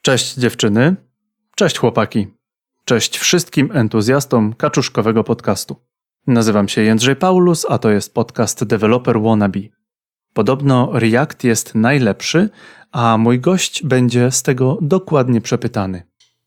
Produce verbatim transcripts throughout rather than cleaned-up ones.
Cześć dziewczyny, cześć chłopaki, cześć wszystkim entuzjastom kaczuszkowego podcastu. Nazywam się Jędrzej Paulus, a to jest podcast Developer Wannabe. Podobno React jest najlepszy, a mój gość będzie z tego dokładnie przepytany.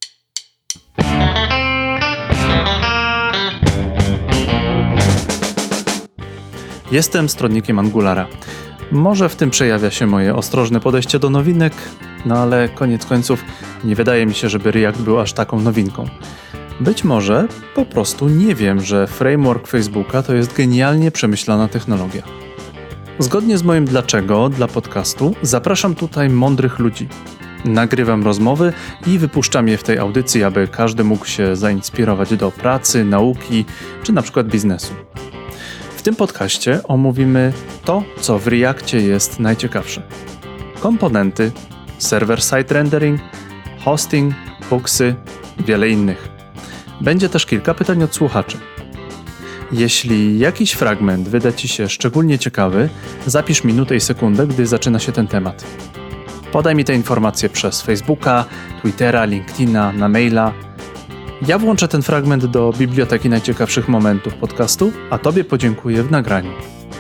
Jestem stronnikiem Angulara. Może w tym przejawia się moje ostrożne podejście do nowinek, no ale koniec końców nie wydaje mi się, żeby React był aż taką nowinką. Być może po prostu nie wiem, że framework Facebooka to jest genialnie przemyślana technologia. Zgodnie z moim dlaczego dla podcastu zapraszam tutaj mądrych ludzi. Nagrywam rozmowy i wypuszczam je w tej audycji, aby każdy mógł się zainspirować do pracy, nauki czy na przykład biznesu. W tym podcaście omówimy to, co w Reactie jest najciekawsze. Komponenty, server-side rendering, hosting, hooksy, wiele innych. Będzie też kilka pytań od słuchaczy. Jeśli jakiś fragment wyda Ci się szczególnie ciekawy, zapisz minutę i sekundę, gdy zaczyna się ten temat. Podaj mi te informacje przez Facebooka, Twittera, LinkedIna, na maila. Ja włączę ten fragment do biblioteki najciekawszych momentów podcastu, a Tobie podziękuję w nagraniu.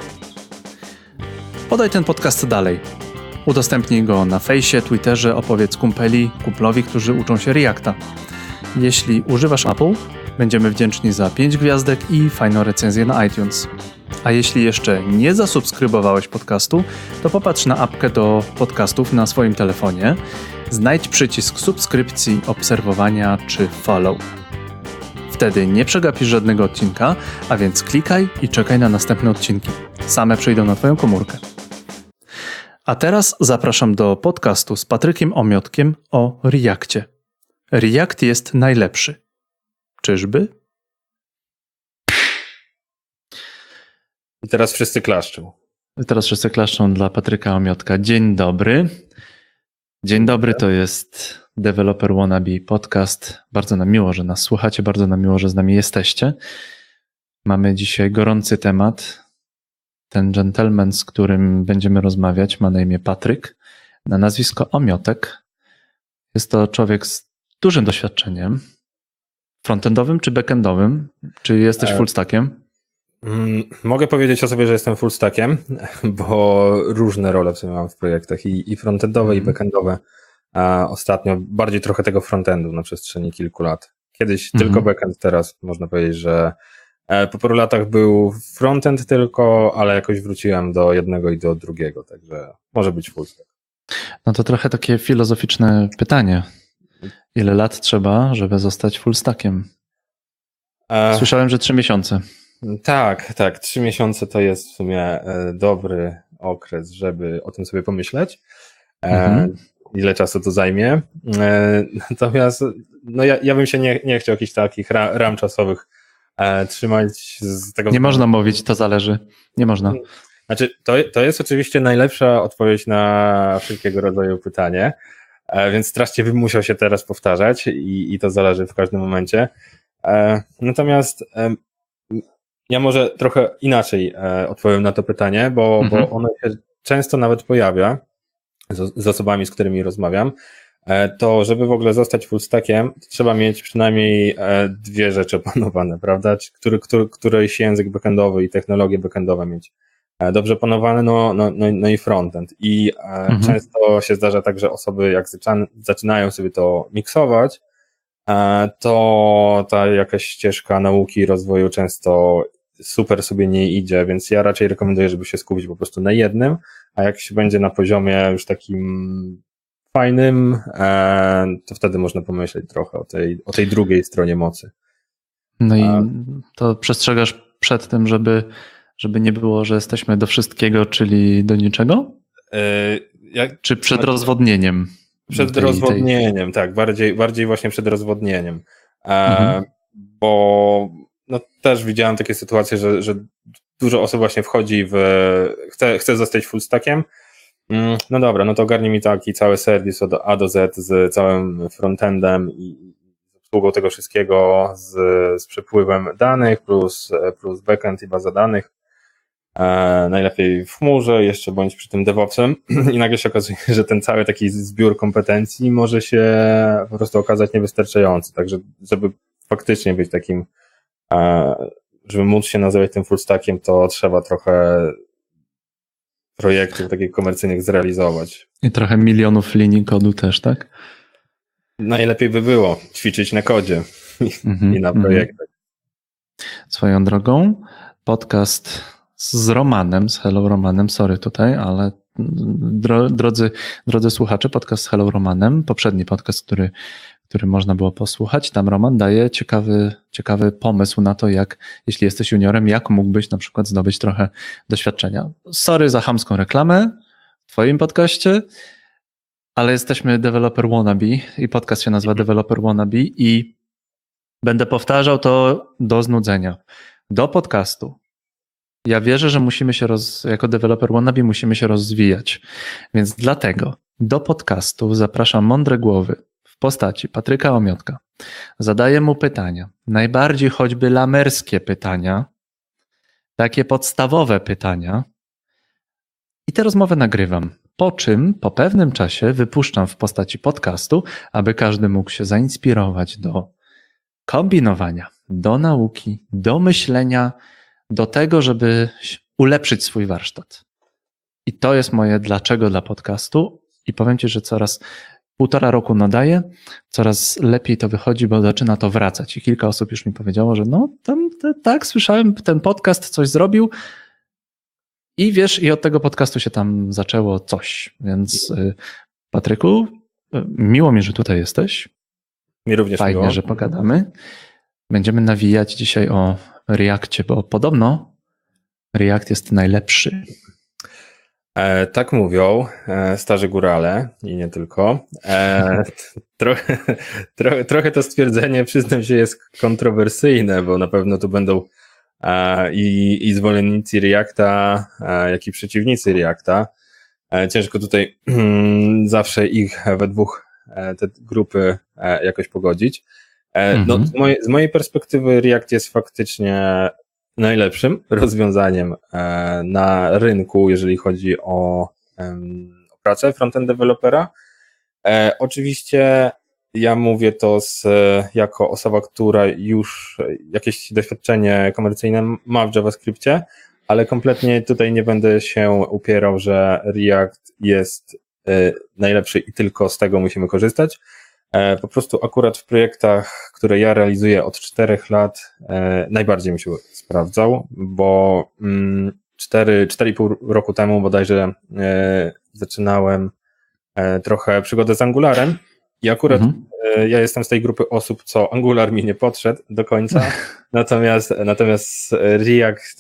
Podaj ten podcast dalej. Udostępnij go na fejsie, Twitterze, opowiedz kumpeli, kumplowi, którzy uczą się Reacta. Jeśli używasz Apple, będziemy wdzięczni za pięć gwiazdek i fajną recenzję na iTunes. A jeśli jeszcze nie zasubskrybowałeś podcastu, to popatrz na apkę do podcastów na swoim telefonie. Znajdź przycisk subskrypcji, obserwowania czy follow. Wtedy nie przegapisz żadnego odcinka, a więc klikaj i czekaj na następne odcinki. Same przyjdą na Twoją komórkę. A teraz zapraszam do podcastu z Patrykiem Omiotkiem o Reactie. React jest najlepszy. Czyżby? I teraz wszyscy klaszczą. I teraz wszyscy klaszczą dla Patryka Omiotka. Dzień dobry. Dzień dobry, to jest Developer Wannabe podcast. Bardzo nam miło, że nas słuchacie, bardzo nam miło, że z nami jesteście. Mamy dzisiaj gorący temat. Ten gentleman, z którym będziemy rozmawiać, ma na imię Patryk, na nazwisko Omiotek. Jest to człowiek z dużym doświadczeniem. Frontendowym czy backendowym? Czy jesteś fullstackiem? Mogę powiedzieć o sobie, że jestem fullstackiem, bo różne role w sumie mam w projektach i, i frontendowe, mm. i backendowe. A ostatnio bardziej trochę tego frontendu na przestrzeni kilku lat. Kiedyś mm. tylko backend, teraz można powiedzieć, że po paru latach był frontend tylko, ale jakoś wróciłem do jednego i do drugiego, także może być fullstack. No to trochę takie filozoficzne pytanie. Ile lat trzeba, żeby zostać fullstackiem? Słyszałem, że trzy miesiące. Tak, tak. Trzy miesiące to jest w sumie dobry okres, żeby o tym sobie pomyśleć. Mhm. Ile czasu to zajmie. Natomiast no ja, ja bym się nie, nie chciał jakichś takich ram czasowych trzymać z tego. Nie można mówić, to zależy. Nie można. Znaczy, to, to jest oczywiście najlepsza odpowiedź na wszelkiego rodzaju pytanie, więc strasznie bym musiał się teraz powtarzać i, i to zależy w każdym momencie. Natomiast ja może trochę inaczej odpowiem na to pytanie, bo, mhm. bo ono się często nawet pojawia z, z osobami, z którymi rozmawiam. To żeby w ogóle zostać fullstackiem, trzeba mieć przynajmniej dwie rzeczy opanowane, prawda? Który, który, któryś język backendowy i technologie backendowe mieć dobrze opanowane, no, no, no, no i frontend. I mhm. często się zdarza tak, że osoby jak zaczynają sobie to miksować, to ta jakaś ścieżka nauki i rozwoju często super sobie nie idzie, więc ja raczej rekomenduję, żeby się skupić po prostu na jednym, a jak się będzie na poziomie już takim fajnym, to wtedy można pomyśleć trochę o tej, o tej drugiej stronie mocy. No i to przestrzegasz przed tym, żeby, żeby nie było, że jesteśmy do wszystkiego, czyli do niczego? Jak, Czy przed rozwodnieniem? Przed tej, rozwodnieniem, tej... tak, bardziej, bardziej właśnie przed rozwodnieniem, mhm. bo no, też widziałem takie sytuacje, że, że dużo osób właśnie wchodzi w, chce, chce zostać fullstackiem, no dobra, no to ogarnij mi taki cały serwis od A do Z z całym frontendem i z obsługą tego wszystkiego, z, z przepływem danych plus, plus backend i baza danych. e, najlepiej w chmurze, jeszcze bądź przy tym DevOpsem i nagle się okazuje, że ten cały taki zbiór kompetencji może się po prostu okazać niewystarczający, także żeby faktycznie być takim, e, żeby móc się nazywać tym full stackiem, to trzeba trochę projektów takich komercyjnych zrealizować. I trochę milionów linii kodu też, tak? Najlepiej by było ćwiczyć na kodzie Mhm, i na mhm. projektach. Swoją drogą, podcast z Romanem, z Hello Romanem, sorry tutaj, ale dro, drodzy, drodzy słuchacze, podcast z Hello Romanem, poprzedni podcast, który, który można było posłuchać, tam Roman daje ciekawy, ciekawy pomysł na to, jak, jeśli jesteś juniorem, jak mógłbyś na przykład zdobyć trochę doświadczenia. Sorry za chamską reklamę w twoim podcaście, ale jesteśmy Developer Wannabe i podcast się nazywa Developer Wannabe i będę powtarzał to do znudzenia. Do podcastu. Ja wierzę, że musimy się roz, jako Developer Wannabe musimy się rozwijać. Więc dlatego do podcastu zapraszam mądre głowy w postaci Patryka Omiotka. Zadaję mu pytania. Najbardziej choćby lamerskie pytania. Takie podstawowe pytania. I tę rozmowę nagrywam. Po czym po pewnym czasie wypuszczam w postaci podcastu, aby każdy mógł się zainspirować do kombinowania, do nauki, do myślenia, do tego, żeby ulepszyć swój warsztat. I to jest moje dlaczego dla podcastu i powiem Ci, że coraz półtora roku nadaję, coraz lepiej to wychodzi, bo zaczyna to wracać i kilka osób już mi powiedziało, że no tam, te, tak, słyszałem, ten podcast coś zrobił i wiesz, i od tego podcastu się tam zaczęło coś, więc Patryku, miło mi, że tutaj jesteś. Mi również Fajnie, miło. że pogadamy. Będziemy nawijać dzisiaj o Reakcie, bo podobno React jest najlepszy. E, tak mówią e, starzy górale i nie tylko. E, trochę, trochę, trochę to stwierdzenie, przyznam się, jest kontrowersyjne, bo na pewno tu będą e, i, i zwolennicy Reacta, e, jak i przeciwnicy Reacta. E, ciężko tutaj zawsze ich we dwóch e, te grupy e, jakoś pogodzić. E, no, Mhm. z, mojej, z mojej perspektywy React jest faktycznie najlepszym rozwiązaniem e, na rynku, jeżeli chodzi o, em, o pracę frontend dewelopera. E, oczywiście ja mówię to z, jako osoba, która już jakieś doświadczenie komercyjne ma w JavaScriptie, ale kompletnie tutaj nie będę się upierał, że React jest e, najlepszy i tylko z tego musimy korzystać. Po prostu akurat w projektach, które ja realizuję od czterech lat, najbardziej mi się sprawdzał, bo cztery, cztery i pół roku temu bodajże zaczynałem trochę przygodę z Angularem i akurat mhm. ja jestem z tej grupy osób, co Angular mi nie podszedł do końca, natomiast, natomiast React,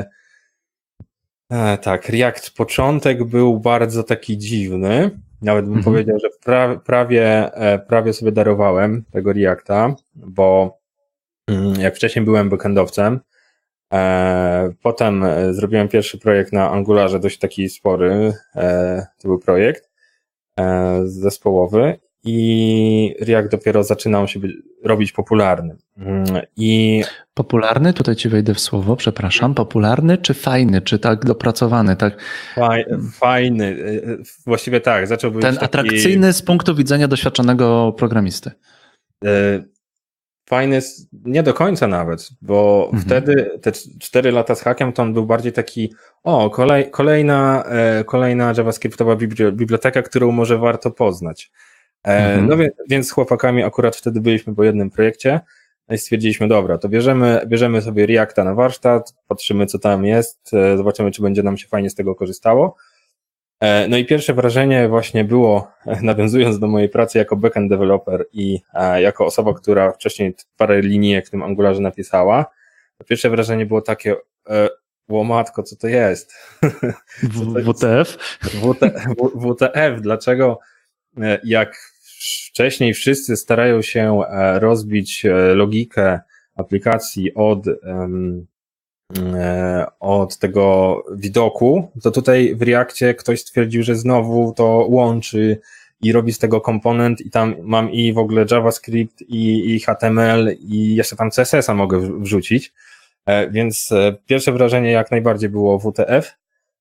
tak, React początek był bardzo taki dziwny. Nawet bym mhm. powiedział, że pra, prawie, prawie sobie darowałem tego Reacta, bo jak wcześniej byłem backendowcem, potem zrobiłem pierwszy projekt na Angularze, dość taki spory, to był projekt zespołowy i React dopiero zaczynał się robić popularny. I popularny, tutaj ci wejdę w słowo, przepraszam, popularny czy fajny, czy tak dopracowany? Tak? Fajny, właściwie tak, zaczął być ten taki... atrakcyjny z punktu widzenia doświadczonego programisty. Fajny, nie do końca nawet, bo mhm. wtedy te cztery lata z hakiem to on był bardziej taki, o, kolej, kolejna, kolejna JavaScriptowa biblioteka, którą może warto poznać. Mhm. No więc, więc z chłopakami akurat wtedy byliśmy po jednym projekcie i stwierdziliśmy, dobra, to bierzemy, bierzemy sobie Reacta na warsztat, patrzymy co tam jest, zobaczymy, czy będzie nam się fajnie z tego korzystało. No i pierwsze wrażenie właśnie było, nawiązując do mojej pracy jako backend developer i jako osoba, która wcześniej parę linijek w tym Angularze napisała, pierwsze wrażenie było takie, o matko, co to jest? W T F? W T F, dlaczego jak wcześniej wszyscy starają się rozbić logikę aplikacji od od tego widoku, to tutaj w Reactie ktoś stwierdził, że znowu to łączy i robi z tego komponent i tam mam i w ogóle JavaScript i, i H T M L i jeszcze tam C S S a mogę wrzucić Więc pierwsze wrażenie jak najbardziej było W T F.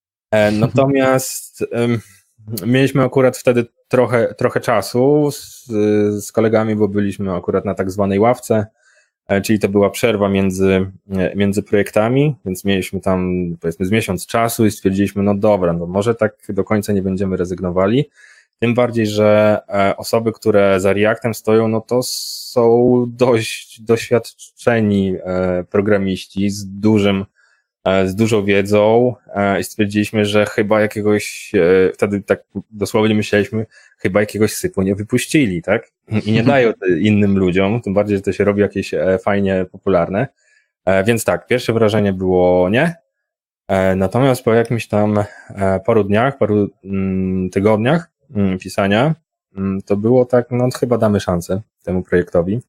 Natomiast mieliśmy akurat wtedy trochę, trochę czasu z, z kolegami, bo byliśmy akurat na tak zwanej ławce, czyli to była przerwa między, między projektami, więc mieliśmy tam powiedzmy z miesiąc czasu i stwierdziliśmy, no dobra, no może tak do końca nie będziemy rezygnowali. Tym bardziej, że osoby, które za Reactem stoją, no to są dość doświadczeni programiści z dużym, z dużą wiedzą i stwierdziliśmy, że chyba jakiegoś, wtedy tak dosłownie myśleliśmy, chyba jakiegoś sypu nie wypuścili, tak? I nie dają innym ludziom, tym bardziej, że to się robi jakieś fajnie popularne. Więc tak, pierwsze wrażenie było nie. Natomiast po jakimś tam paru dniach, paru tygodniach pisania, to było tak, no chyba damy szansę temu projektowi.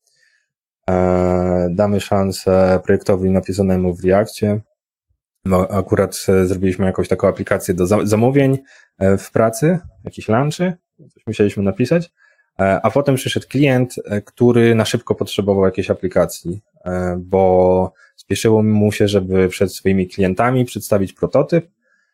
Damy szansę projektowi napisanemu w Reactie. No, akurat zrobiliśmy jakąś taką aplikację do zamówień w pracy, jakiś lunchy, coś musieliśmy napisać, a potem przyszedł klient, który na szybko potrzebował jakiejś aplikacji, bo spieszyło mu się, żeby przed swoimi klientami przedstawić prototyp.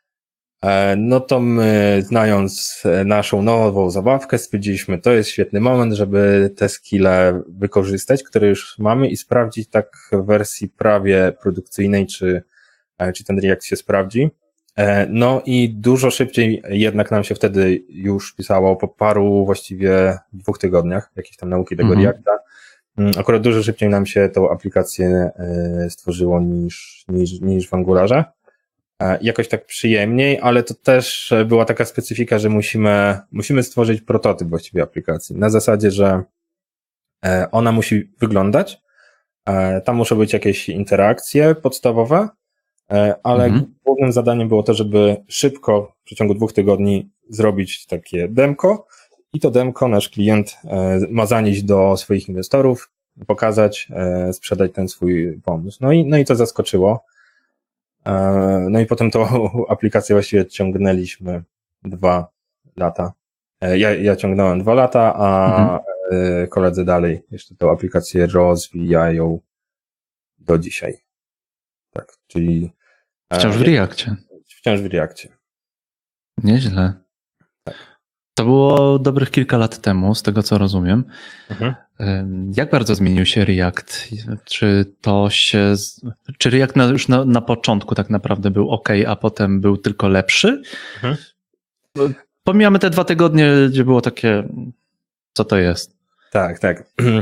No to my, znając naszą nową zabawkę, stwierdziliśmy, to jest świetny moment, żeby te skille wykorzystać, które już mamy i sprawdzić tak w wersji prawie produkcyjnej, czy, czy ten React się sprawdzi. No i dużo szybciej jednak nam się wtedy już pisało, po paru właściwie dwóch tygodniach, jakiejś tam nauki tego mhm. Reacta. Akurat dużo szybciej nam się tą aplikację stworzyło niż, niż, niż w Angularze. Jakoś tak przyjemniej, ale to też była taka specyfika, że musimy, musimy stworzyć prototyp właściwie aplikacji. Na zasadzie, że ona musi wyglądać, tam muszą być jakieś interakcje podstawowe, ale mhm. głównym zadaniem było to, żeby szybko w przeciągu dwóch tygodni zrobić takie demko i to demko nasz klient ma zanieść do swoich inwestorów, pokazać, sprzedać ten swój pomysł. No i, no i to zaskoczyło. No i potem tą aplikację właściwie ciągnęliśmy dwa lata. Ja, ja ciągnąłem dwa lata, a mhm. koledzy dalej jeszcze tą aplikację rozwijają do dzisiaj. Tak, czyli... Wciąż w Reactie. Wciąż w Reactie. Nieźle. Tak. To było dobrych kilka lat temu, z tego co rozumiem. Mhm. Jak bardzo zmienił się React? Czy to się, czy React na, już na, na początku tak naprawdę był ok, a potem był tylko lepszy? Mhm. Pomijamy te dwa tygodnie, gdzie było takie, co to jest? Tak, tak.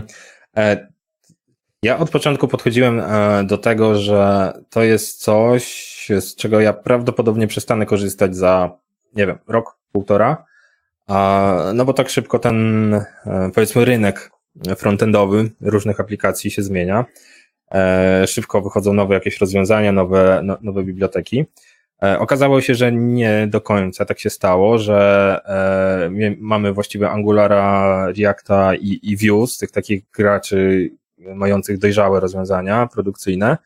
Ja od początku podchodziłem do tego, że to jest coś, z czego ja prawdopodobnie przestanę korzystać za, nie wiem, rok, półtora. No bo tak szybko ten, powiedzmy, rynek frontendowy różnych aplikacji się zmienia. Szybko wychodzą nowe jakieś rozwiązania, nowe, no, nowe biblioteki. Okazało się, że nie do końca tak się stało, że mamy właściwie Angulara, Reacta i, i Vue, tych takich graczy mających dojrzałe rozwiązania produkcyjne.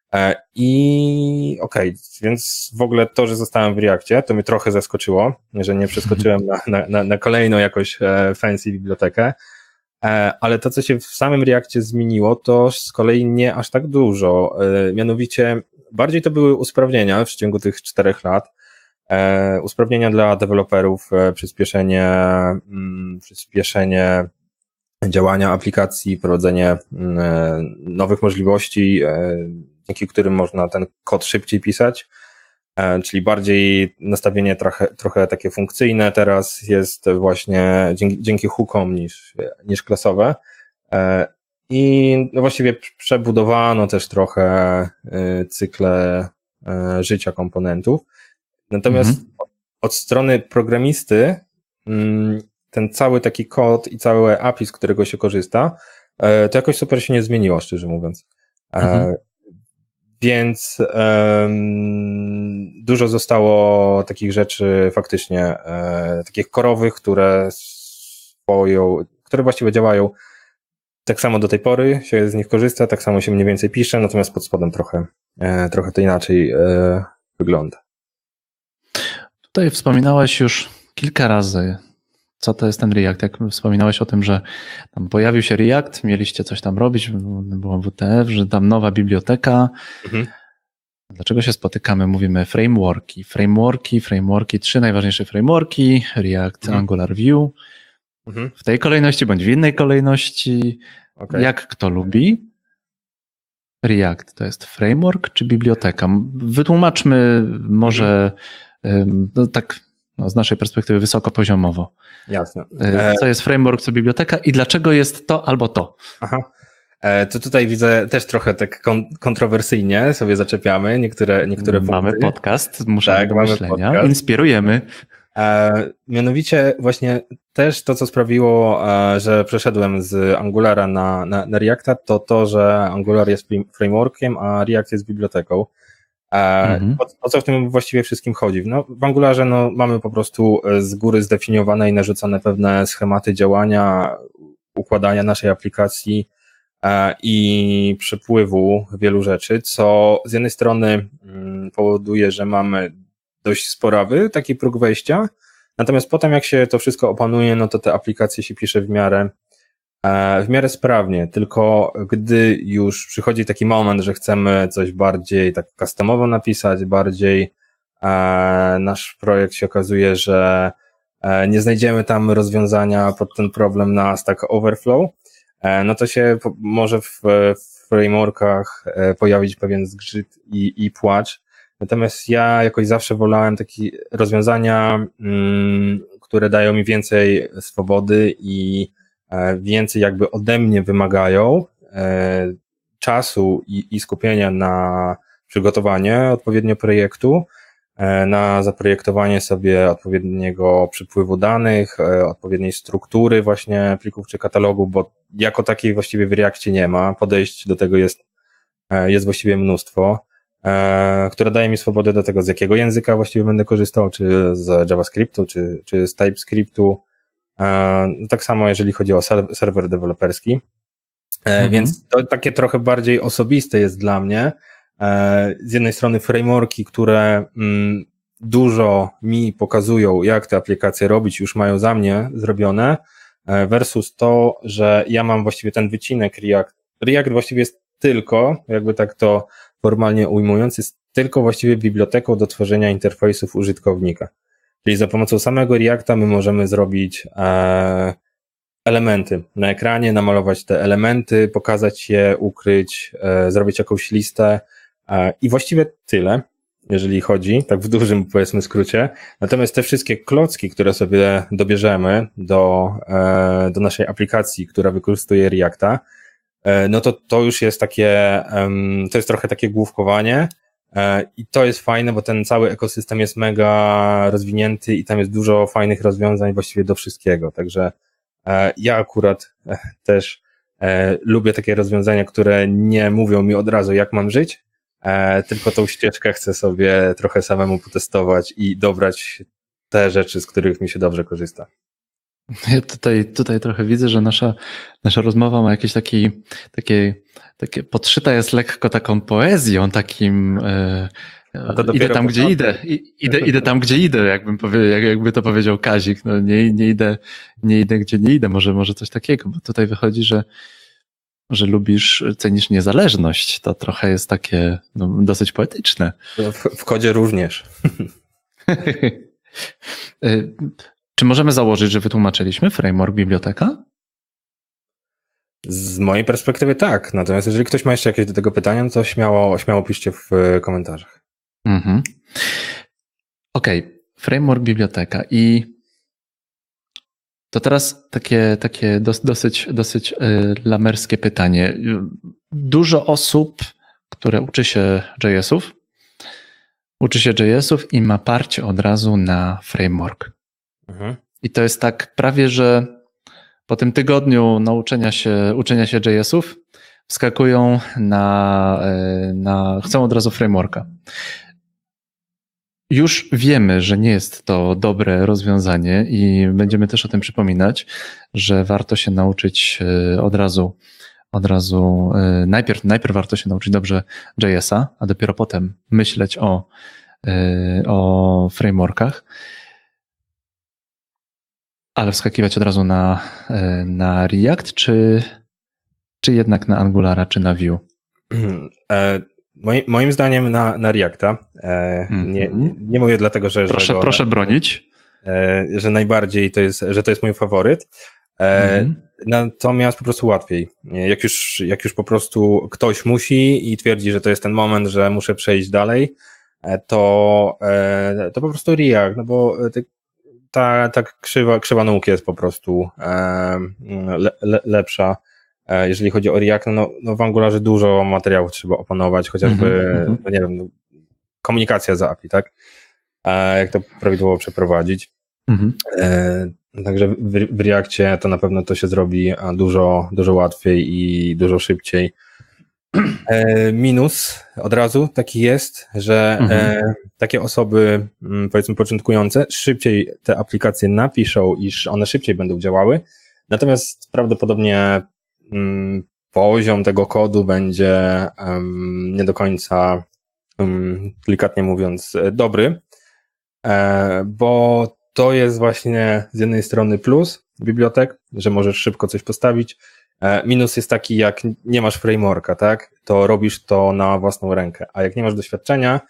I okej, okay, więc w ogóle to, że zostałem w Reactie, to mnie trochę zaskoczyło, że nie przeskoczyłem na, na, na kolejną jakoś fancy bibliotekę, ale to, co się w samym Reactie zmieniło, to z kolei nie aż tak dużo. Mianowicie bardziej to były usprawnienia w ciągu tych czterech lat, usprawnienia dla deweloperów, przyspieszenie, przyspieszenie działania aplikacji, prowadzenie nowych możliwości, dzięki którym można ten kod szybciej pisać, czyli bardziej nastawienie trochę, trochę takie funkcyjne teraz jest właśnie dzięki, dzięki hookom niż, niż klasowe. I no właściwie przebudowano też trochę cykle życia komponentów. Natomiast mhm. od strony programisty ten cały taki kod i całe A P I, z którego się korzysta, to jakoś super się nie zmieniło, szczerze mówiąc. Mhm. Więc um, dużo zostało takich rzeczy faktycznie, e, takich korowych, które swoją, które właściwie działają tak samo do tej pory, się z nich korzysta, tak samo się mniej więcej pisze, natomiast pod spodem trochę, e, trochę to inaczej e, wygląda. Tutaj wspominałeś już kilka razy co to jest ten React? Jak wspominałeś o tym, że tam pojawił się React, mieliście coś tam robić, było W T F, że tam nowa biblioteka. Mhm. Dlaczego się spotykamy? Mówimy frameworki, frameworki, frameworki, trzy najważniejsze frameworki, React, mhm. Angular, Vue. Mhm. W tej kolejności bądź w innej kolejności, okay. Jak kto lubi. React to jest framework czy biblioteka? Wytłumaczmy może no, tak no, z naszej perspektywy wysokopoziomowo. Jasne. Co jest framework, co biblioteka i dlaczego jest to albo to? Aha. To tutaj widzę też trochę tak kontrowersyjnie sobie zaczepiamy niektóre, niektóre punkty. Mamy podcast, muszę tak, do myślenia, podcast. Inspirujemy. E, mianowicie właśnie też to, co sprawiło, e, że przeszedłem z Angulara na, na, na Reacta, to to, że Angular jest frameworkiem, a React jest biblioteką. E, mhm. o, o co w tym właściwie wszystkim chodzi? No, w Angularze no, mamy po prostu z góry zdefiniowane i narzucone pewne schematy działania, układania naszej aplikacji e, i przepływu wielu rzeczy, co z jednej strony mm, powoduje, że mamy dość sporawy, taki próg wejścia, natomiast potem jak się to wszystko opanuje, no to te aplikacje się pisze w miarę w miarę sprawnie, tylko gdy już przychodzi taki moment, że chcemy coś bardziej tak customowo napisać, bardziej nasz projekt się okazuje, że nie znajdziemy tam rozwiązania pod ten problem na Stack Overflow, no to się może w frameworkach pojawić pewien zgrzyt i, i płacz. Natomiast ja jakoś zawsze wolałem takie rozwiązania, mm, które dają mi więcej swobody i e, więcej jakby ode mnie wymagają e, czasu i, i skupienia na przygotowanie odpowiednio projektu, e, na zaprojektowanie sobie odpowiedniego przepływu danych, e, odpowiedniej struktury właśnie plików czy katalogu, bo jako takiej właściwie w Reakcie nie ma. Podejść do tego jest, e, jest właściwie mnóstwo, która daje mi swobodę do tego, z jakiego języka właściwie będę korzystał, czy z JavaScriptu, czy, czy z TypeScriptu. Tak samo jeżeli chodzi o serwer deweloperski. Mhm. Więc to takie trochę bardziej osobiste jest dla mnie. Z jednej strony frameworki, które dużo mi pokazują, jak te aplikacje robić, już mają za mnie zrobione, versus to, że ja mam właściwie ten wycinek React. React właściwie jest tylko, jakby tak to formalnie ujmując, jest tylko właściwie biblioteką do tworzenia interfejsów użytkownika. Czyli za pomocą samego Reacta my możemy zrobić e, elementy na ekranie, namalować te elementy, pokazać je, ukryć, e, zrobić jakąś listę e, i właściwie tyle, jeżeli chodzi, tak w dużym powiedzmy skrócie. Natomiast te wszystkie klocki, które sobie dobierzemy do, e, do naszej aplikacji, która wykorzystuje Reacta, no to to już jest takie, to jest trochę takie główkowanie i to jest fajne, bo ten cały ekosystem jest mega rozwinięty i tam jest dużo fajnych rozwiązań właściwie do wszystkiego, także ja akurat też lubię takie rozwiązania, które nie mówią mi od razu, jak mam żyć, tylko tą ścieżkę chcę sobie trochę samemu potestować i dobrać te rzeczy, z których mi się dobrze korzysta. Ja tutaj, tutaj trochę widzę, że nasza, nasza rozmowa ma jakieś taki, takie, takie podszyta jest lekko taką poezją, takim e, idę tam, gdzie idę, I, idę, idę tam, gdzie idę, jakbym powie, jak, jakby to powiedział Kazik, no nie, nie idę, nie idę, gdzie nie idę, może, może coś takiego, bo tutaj wychodzi, że, że lubisz, cenisz niezależność, to trochę jest takie no, dosyć poetyczne. W, w kodzie również. Czy możemy założyć, że wytłumaczyliśmy framework biblioteka? Z mojej perspektywy tak, natomiast jeżeli ktoś ma jeszcze jakieś do tego pytania, to śmiało, śmiało piszcie w komentarzach. Mhm. Okej, okay. Framework biblioteka i to teraz takie, takie dos, dosyć, dosyć lamerskie pytanie. Dużo osób, które uczy się J S-ów, uczy się J S-ów i ma parcie od razu na framework. Mhm. I to jest tak prawie, że po tym tygodniu nauczenia się, uczenia się J S-ów wskakują na, na, chcą od razu frameworka. Już wiemy, że nie jest to dobre rozwiązanie i będziemy też o tym przypominać, że warto się nauczyć od razu, od razu, najpierw, najpierw warto się nauczyć dobrze J S-a, a dopiero potem myśleć o, o frameworkach. Ale wskakiwać od razu na, na React, czy, czy jednak na Angulara, czy na Vue? E, moim, moim zdaniem na, na Reacta. E, mm-hmm. nie, nie mówię dlatego, że... Proszę, że go, proszę bronić. E, że najbardziej to jest, że to jest mój faworyt. E, mm-hmm. Natomiast po prostu łatwiej. Jak już, jak już po prostu ktoś musi i twierdzi, że to jest ten moment, że muszę przejść dalej, to, e, to po prostu React, no bo ta, ta krzywa, krzywa nauki jest po prostu e, le, le, lepsza. Jeżeli chodzi o React, no, no w Angularze dużo materiałów trzeba opanować, chociażby, mm-hmm. no nie wiem, no, komunikacja z A P I, tak? E, jak to prawidłowo przeprowadzić. Mm-hmm. E, także w, w Reakcie to na pewno to się zrobi dużo, dużo łatwiej i dużo szybciej. E, minus od razu taki jest, że mm-hmm. e, takie osoby, powiedzmy początkujące, szybciej te aplikacje napiszą, iż one szybciej będą działały, natomiast prawdopodobnie mm, poziom tego kodu będzie um, nie do końca, um, delikatnie mówiąc, dobry, e, bo to jest właśnie z jednej strony plus bibliotek, że możesz szybko coś postawić. Minus jest taki, jak nie masz frameworka, tak, to robisz to na własną rękę, a jak nie masz doświadczenia,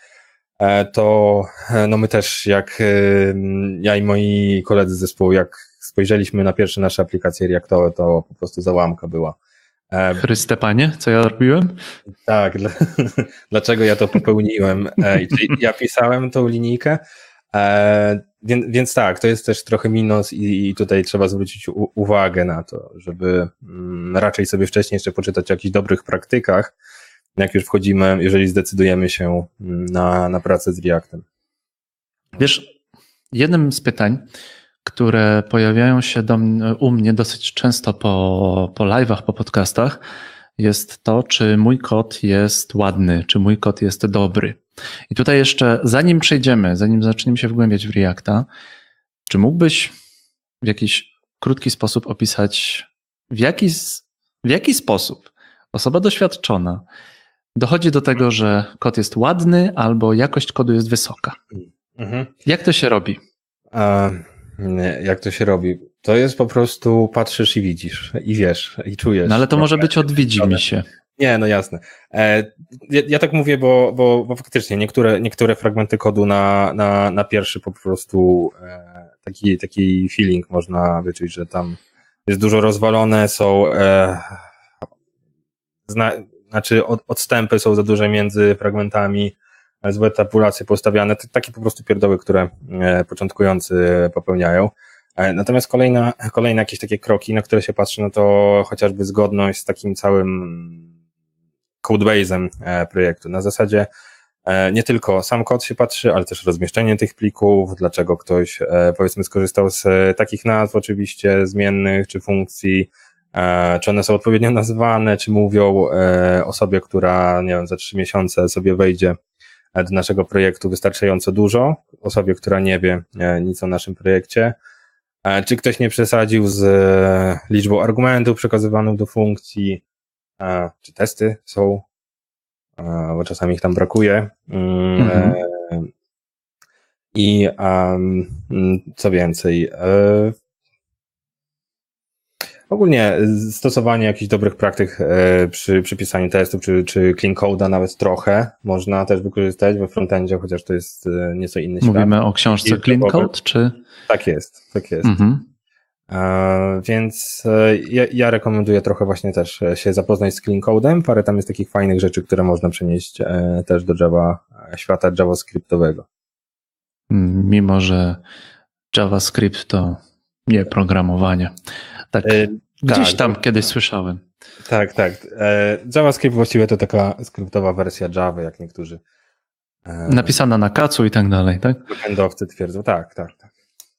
to no my też, jak ja i moi koledzy z zespołu, jak spojrzeliśmy na pierwsze nasze aplikacje reaktowe, to po prostu załamka była. Chryste Panie, co ja robiłem? Tak, dla, dlaczego ja to popełniłem? Czyli ja pisałem tą linijkę, Więc, więc tak, to jest też trochę minus i, i tutaj trzeba zwrócić u, uwagę na to, żeby mm, raczej sobie wcześniej jeszcze poczytać o jakichś dobrych praktykach, jak już wchodzimy, jeżeli zdecydujemy się na, na pracę z Reactem. Wiesz, jednym z pytań, które pojawiają się do mnie, u mnie dosyć często po, po live'ach, po podcastach, jest to, czy mój kod jest ładny, czy mój kod jest dobry. I tutaj jeszcze, zanim przejdziemy, zanim zaczniemy się wgłębiać w Reacta, czy mógłbyś w jakiś krótki sposób opisać, w jaki, w jaki sposób osoba doświadczona dochodzi do tego, że kod jest ładny albo jakość kodu jest wysoka? Mhm. Jak to się robi? A, nie, jak to się robi? To jest po prostu patrzysz i widzisz, i wiesz, i czujesz. No ale to może być od widzi się. Nie, no jasne. E, ja, ja tak mówię, bo, bo, bo faktycznie niektóre, niektóre fragmenty kodu na, na, na pierwszy po prostu e, taki, taki feeling można wyczuć, że tam jest dużo rozwalone, są e, zna, znaczy od, odstępy są za duże między fragmentami, złe tabulacje postawiane, takie po prostu pierdoły, które e, początkujący popełniają. E, natomiast kolejna, kolejne jakieś takie kroki, na które się patrzy, no to chociażby zgodność z takim całym codebase'em projektu. Na zasadzie nie tylko sam kod się patrzy, ale też rozmieszczenie tych plików, dlaczego ktoś powiedzmy skorzystał z takich nazw oczywiście zmiennych czy funkcji, czy one są odpowiednio nazwane, czy mówią osobie, która nie wiem, za trzy miesiące sobie wejdzie do naszego projektu wystarczająco dużo, osobie, która nie wie nic o naszym projekcie, czy ktoś nie przesadził z liczbą argumentów przekazywanych do funkcji, A, czy testy są, a, bo czasami ich tam brakuje. Mhm. E, I um, co więcej, e, ogólnie stosowanie jakichś dobrych praktyk e, przy, przy pisaniu testów, czy, czy clean code'a nawet trochę można też wykorzystać we frontendzie, chociaż to jest e, nieco inny świat. Mówimy o książce I Clean Code, czy? Tak jest, tak jest. Mhm. Uh, więc uh, ja, ja rekomenduję trochę właśnie też się zapoznać z clean code'em. Parę tam jest takich fajnych rzeczy, które można przenieść uh, też do Java, świata JavaScriptowego. Mimo, że JavaScript to nie programowanie. Tak, e, gdzieś tak, tam to, kiedyś słyszałem. Tak, tak. E, JavaScript właściwie to taka skryptowa wersja Java, jak niektórzy. E, Napisana na kacu i tak dalej, tak? Backendowcy twierdzą, tak, tak, tak.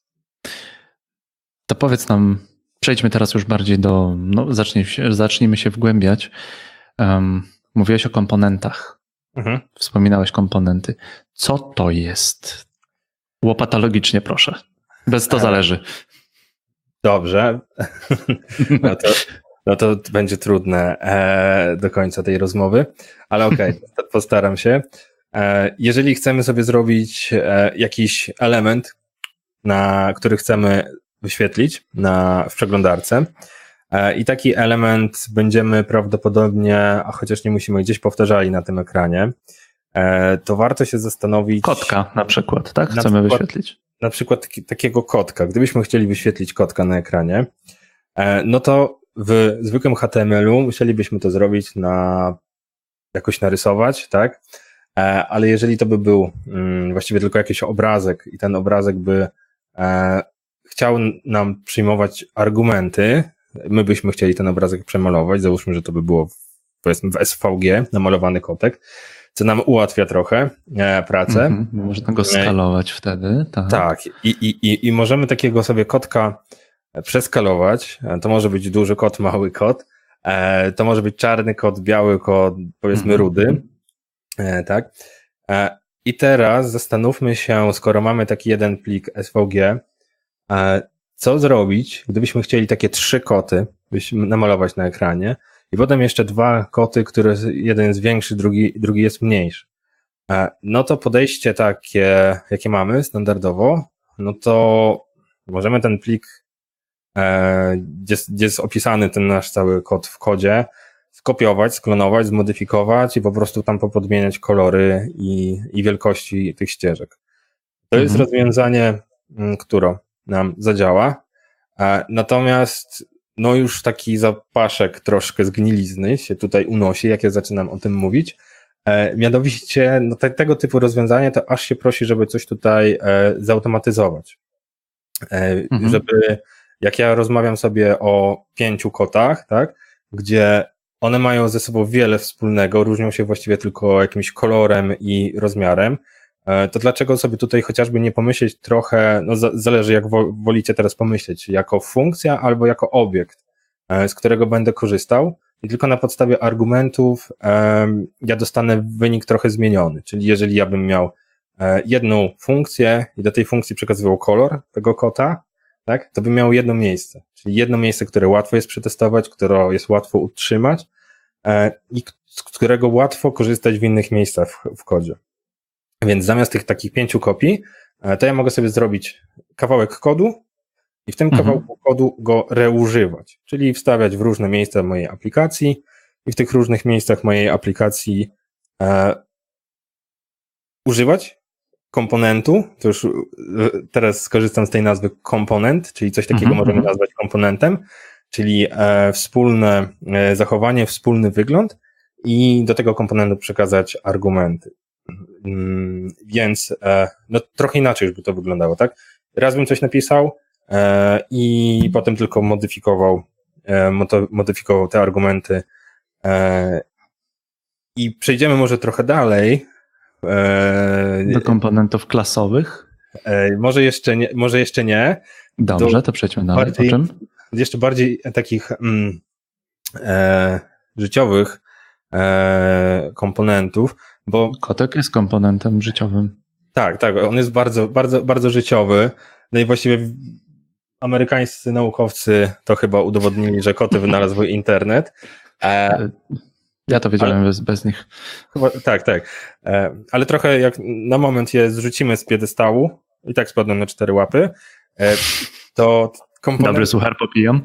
To powiedz nam, przejdźmy teraz już bardziej do, no zacznij się, zacznijmy się wgłębiać. Um, mówiłeś o komponentach. Mhm. Wspominałeś komponenty. Co to jest? Łopatologicznie proszę. Bez to zależy. Dobrze. No to, no to będzie trudne e, do końca tej rozmowy, ale okej, okay, postaram się. E, jeżeli chcemy sobie zrobić e, jakiś element, na który chcemy wyświetlić na, w przeglądarce. I taki element będziemy prawdopodobnie, a chociaż nie musimy, gdzieś powtarzali na tym ekranie, to warto się zastanowić... Kotka na przykład, tak? Na Chcemy przykład, wyświetlić. Na przykład taki, takiego kotka. Gdybyśmy chcieli wyświetlić kotka na ekranie, no to w zwykłym H T M L u musielibyśmy to zrobić na... jakoś narysować, tak? Ale jeżeli to by był właściwie tylko jakiś obrazek i ten obrazek by chciał nam przyjmować argumenty, my byśmy chcieli ten obrazek przemalować, załóżmy, że to by było powiedzmy w S V G namalowany kotek, co nam ułatwia trochę pracę. Mhm, można go skalować wtedy. Tak, tak. I, i, i, i możemy takiego sobie kotka przeskalować. To może być duży kot, mały kot. To może być czarny kot, biały kot, powiedzmy rudy. Tak. I teraz zastanówmy się, skoro mamy taki jeden plik S V G, co zrobić, gdybyśmy chcieli takie trzy koty namalować na ekranie i potem jeszcze dwa koty, które jeden jest większy, drugi, drugi jest mniejszy. No to podejście takie, jakie mamy standardowo, no to możemy ten plik, gdzie, gdzie jest opisany ten nasz cały kod w kodzie, skopiować, sklonować, zmodyfikować i po prostu tam popodmieniać kolory i, i wielkości tych ścieżek. To mhm. jest rozwiązanie, które nam zadziała. Natomiast no już taki zapaszek troszkę zgnilizny się tutaj unosi, jak ja zaczynam o tym mówić. Mianowicie no te, tego typu rozwiązanie to aż się prosi, żeby coś tutaj zautomatyzować. Mhm. Żeby, jak ja rozmawiam sobie o pięciu kotach, tak, gdzie one mają ze sobą wiele wspólnego, różnią się właściwie tylko jakimś kolorem i rozmiarem, to dlaczego sobie tutaj chociażby nie pomyśleć trochę, no zależy jak wolicie teraz pomyśleć, jako funkcja albo jako obiekt, z którego będę korzystał i tylko na podstawie argumentów ja dostanę wynik trochę zmieniony, czyli jeżeli ja bym miał jedną funkcję i do tej funkcji przekazywał kolor tego kota, tak, to bym miał jedno miejsce, czyli jedno miejsce, które łatwo jest przetestować, które jest łatwo utrzymać i z którego łatwo korzystać w innych miejscach w, w kodzie. Więc zamiast tych takich pięciu kopii, to ja mogę sobie zrobić kawałek kodu i w tym mhm. kawałku kodu go reużywać, czyli wstawiać w różne miejsca mojej aplikacji i w tych różnych miejscach mojej aplikacji e, używać komponentu, to już teraz skorzystam z tej nazwy komponent, czyli coś takiego mhm. możemy nazwać komponentem, czyli e, wspólne e, zachowanie, wspólny wygląd i do tego komponentu przekazać argumenty. Więc no trochę inaczej już by to wyglądało, tak? Raz bym coś napisał e, i potem tylko modyfikował, e, modyfikował te argumenty e, i przejdziemy może trochę dalej. E, do komponentów klasowych? E, może jeszcze nie. Może jeszcze nie. Dobrze, do to przejdźmy dalej. Bardziej, o czym? Jeszcze bardziej takich mm, e, życiowych e, komponentów, bo kotek jest komponentem życiowym. Tak, tak, on jest bardzo, bardzo, bardzo życiowy. No i właściwie amerykańscy naukowcy to chyba udowodnili, że koty wynalazły internet. E, ja to wiedziałem ale, bez, bez nich. Chyba, tak, tak. E, ale trochę jak na moment je zrzucimy z piedestału i tak spadną na cztery łapy, e, to komponenty... Dobry suchar popijam.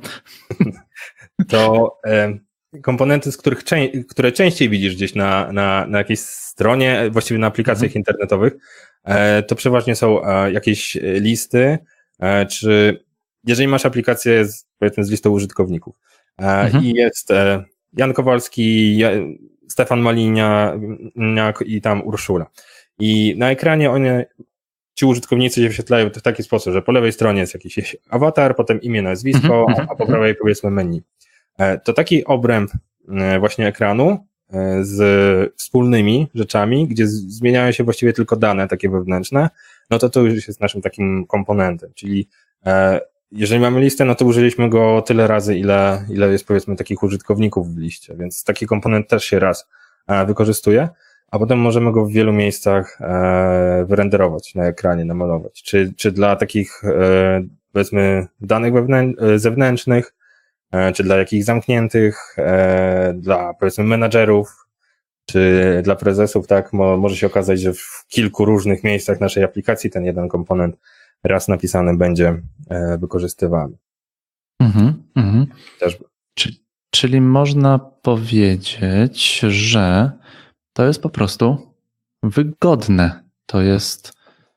To... E, komponenty, z których czę- które częściej widzisz gdzieś na, na, na jakiejś stronie, właściwie na aplikacjach mhm. internetowych, e, to przeważnie są e, jakieś listy, e, czy jeżeli masz aplikację z, powiedzmy z listą użytkowników e, mhm. i jest e, Jan Kowalski, ja, Stefan Maliniak i tam Urszula. I na ekranie one, ci użytkownicy się wyświetlają w taki sposób, że po lewej stronie jest jakiś awatar, potem imię, nazwisko, mhm. a, a po prawej powiedzmy menu. To taki obręb właśnie ekranu z wspólnymi rzeczami, gdzie zmieniają się właściwie tylko dane takie wewnętrzne, no to to już jest naszym takim komponentem, czyli jeżeli mamy listę, no to użyliśmy go tyle razy, ile, ile jest powiedzmy takich użytkowników w liście, więc taki komponent też się raz wykorzystuje, a potem możemy go w wielu miejscach wyrenderować na ekranie, namalować, czy, czy dla takich powiedzmy danych wewnę- zewnętrznych, czy dla jakichś zamkniętych, dla powiedzmy menadżerów, czy dla prezesów, tak, mo, może się okazać, że w kilku różnych miejscach naszej aplikacji ten jeden komponent raz napisany będzie wykorzystywany. Mhm, mhm. Też. Czyli, czyli można powiedzieć, że to jest po prostu wygodne. To jest.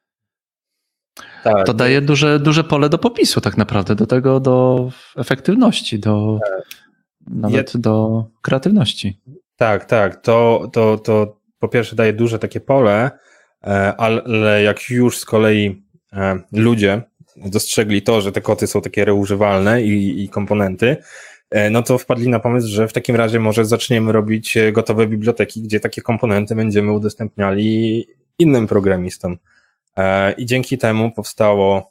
Tak, To daje duże, duże pole do popisu, tak naprawdę, do tego, do efektywności, do nawet Je... do kreatywności. Tak, tak. To, to, to po pierwsze daje duże takie pole, ale jak już z kolei ludzie dostrzegli to, że te koty są takie reużywalne i, i komponenty, no to wpadli na pomysł, że w takim razie może zaczniemy robić gotowe biblioteki, gdzie takie komponenty będziemy udostępniali innym programistom. I dzięki temu powstało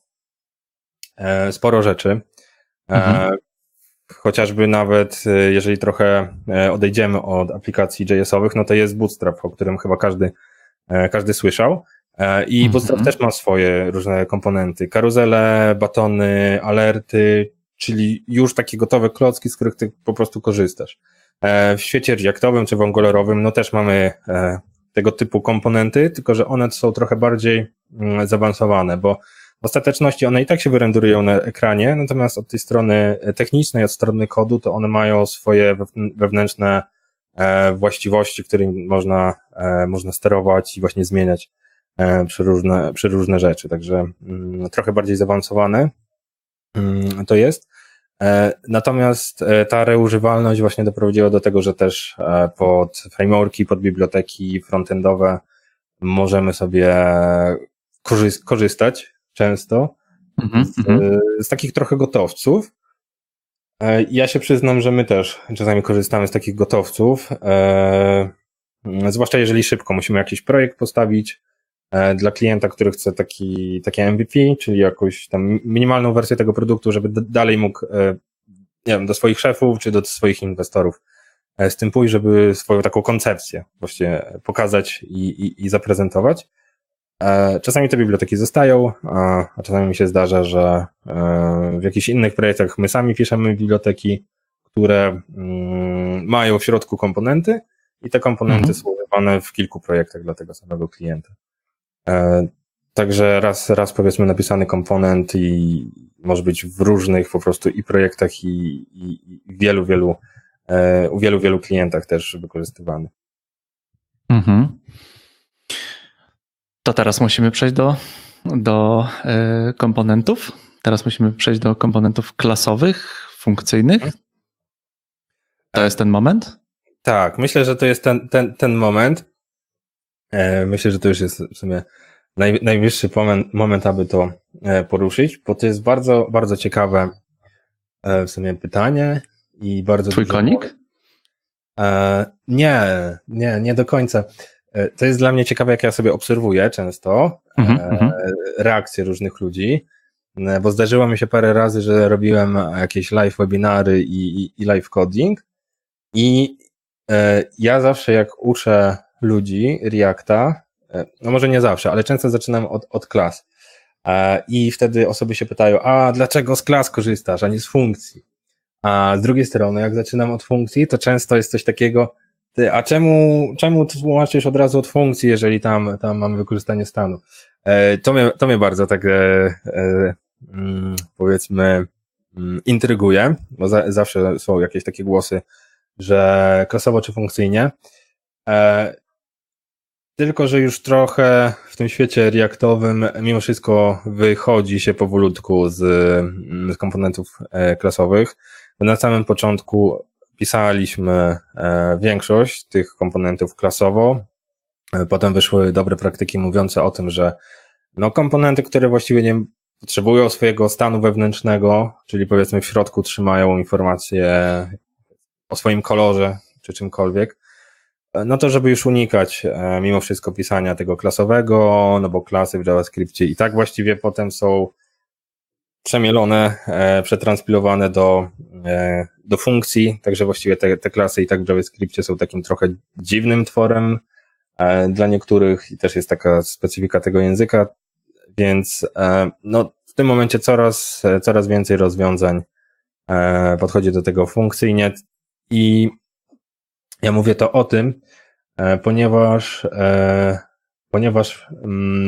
sporo rzeczy. Mhm. Chociażby nawet, jeżeli trochę odejdziemy od aplikacji J S-owych, no to jest Bootstrap, o którym chyba każdy, każdy słyszał. I mhm. Bootstrap też ma swoje różne komponenty. Karuzele, batony, alerty, czyli już takie gotowe klocki, z których ty po prostu korzystasz. W świecie reactowym czy w angularowym, no też mamy tego typu komponenty, tylko że one są trochę bardziej zaawansowane, bo w ostateczności one i tak się wyrenderują na ekranie, natomiast od tej strony technicznej, od strony kodu, to one mają swoje wewnętrzne właściwości, którymi można, można sterować i właśnie zmieniać przy różne, przy różne rzeczy, także trochę bardziej zaawansowane to jest. Natomiast ta reużywalność właśnie doprowadziła do tego, że też pod frameworki, pod biblioteki frontendowe możemy sobie korzystać często mm-hmm. z, z takich trochę gotowców. Ja się przyznam, że my też czasami korzystamy z takich gotowców, zwłaszcza jeżeli szybko musimy jakiś projekt postawić dla klienta, który chce taki, takie M V P, czyli jakąś tam minimalną wersję tego produktu, żeby dalej mógł, nie wiem, do swoich szefów czy do swoich inwestorów z tym pójść, żeby swoją taką koncepcję właśnie pokazać i, i, i zaprezentować. Czasami te biblioteki zostają, a czasami mi się zdarza, że w jakichś innych projektach my sami piszemy biblioteki, które mają w środku komponenty i te komponenty mhm. są używane w kilku projektach dla tego samego klienta. Także raz, raz powiedzmy napisany komponent i może być w różnych po prostu i projektach i, i, i wielu, wielu, u wielu, wielu klientach też wykorzystywany. Mhm. To teraz musimy przejść do, do y, komponentów. Teraz musimy przejść do komponentów klasowych, funkcyjnych. To jest ten moment? Tak, myślę, że to jest ten, ten, ten moment. Myślę, że to już jest w sumie naj, najwyższy moment, moment, aby to poruszyć, bo to jest bardzo, bardzo ciekawe w sumie pytanie i bardzo Twój dużo... konik? Nie, nie, nie do końca. To jest dla mnie ciekawe, jak ja sobie obserwuję często mm-hmm. reakcje różnych ludzi, bo zdarzyło mi się parę razy, że robiłem jakieś live webinary i, i, i live coding i ja zawsze jak uczę ludzi Reacta, no może nie zawsze, ale często zaczynam od, od klas i wtedy osoby się pytają, a dlaczego z klas korzystasz, a nie z funkcji? A z drugiej strony, jak zaczynam od funkcji, to często jest coś takiego, ty, a czemu, czemu tłumaczysz od razu od funkcji, jeżeli tam, tam mamy wykorzystanie stanu? E, to, mnie, to mnie bardzo tak e, e, mm, powiedzmy mm, intryguje, bo za, zawsze są jakieś takie głosy, że klasowo czy funkcyjnie. E, tylko, że już trochę w tym świecie reactowym mimo wszystko wychodzi się powolutku z, z komponentów e, klasowych. Na samym początku pisaliśmy e, większość tych komponentów klasowo, e, potem wyszły dobre praktyki mówiące o tym, że no komponenty, które właściwie nie potrzebują swojego stanu wewnętrznego, czyli powiedzmy w środku trzymają informacje o swoim kolorze czy czymkolwiek, no to żeby już unikać e, mimo wszystko pisania tego klasowego, no bo klasy w JavaScriptie i tak właściwie potem są przemielone, e, przetranspilowane do, e, do funkcji, także właściwie te, te klasy i tak w JavaScriptie są takim trochę dziwnym tworem e, dla niektórych i też jest taka specyfika tego języka, więc e, no w tym momencie coraz, coraz więcej rozwiązań e, podchodzi do tego funkcyjnie i ja mówię to o tym, e, ponieważ, e, ponieważ mm,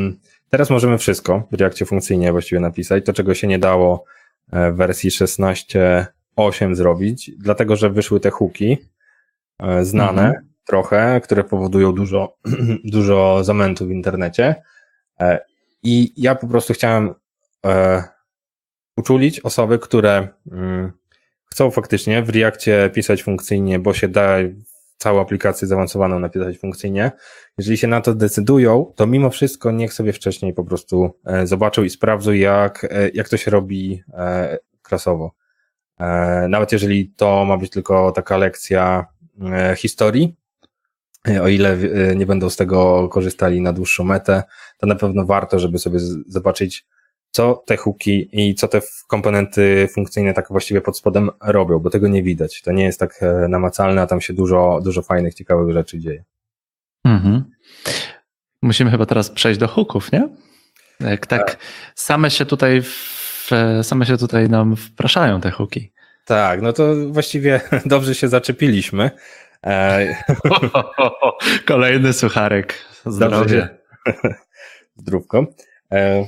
teraz możemy wszystko w Reakcie funkcyjnie właściwie napisać, to czego się nie dało w wersji szesnaście osiem zrobić, dlatego że wyszły te hooki znane mhm. trochę, które powodują dużo, dużo zamętu w internecie i ja po prostu chciałem e, uczulić osoby, które mm, chcą faktycznie w Reakcie pisać funkcyjnie, bo się da całą aplikację zaawansowaną napisać funkcyjnie. Jeżeli się na to decydują, to mimo wszystko niech sobie wcześniej po prostu e, zobaczą i sprawdzą, jak, e, jak to się robi e, klasowo. E, nawet jeżeli to ma być tylko taka lekcja e, historii, o ile nie będą z tego korzystali na dłuższą metę, to na pewno warto, żeby sobie zobaczyć, co te hooki i co te komponenty funkcyjne tak właściwie pod spodem robią, bo tego nie widać. To nie jest tak namacalne, a tam się dużo, dużo fajnych, ciekawych rzeczy dzieje. Mhm. Musimy chyba teraz przejść do hooków, nie? Jak tak same się tutaj, w, same się tutaj nam wpraszają te hooki. Tak, no to właściwie dobrze się zaczepiliśmy. E... Kolejny sucharek. Zdrowie. Zdrówko. E...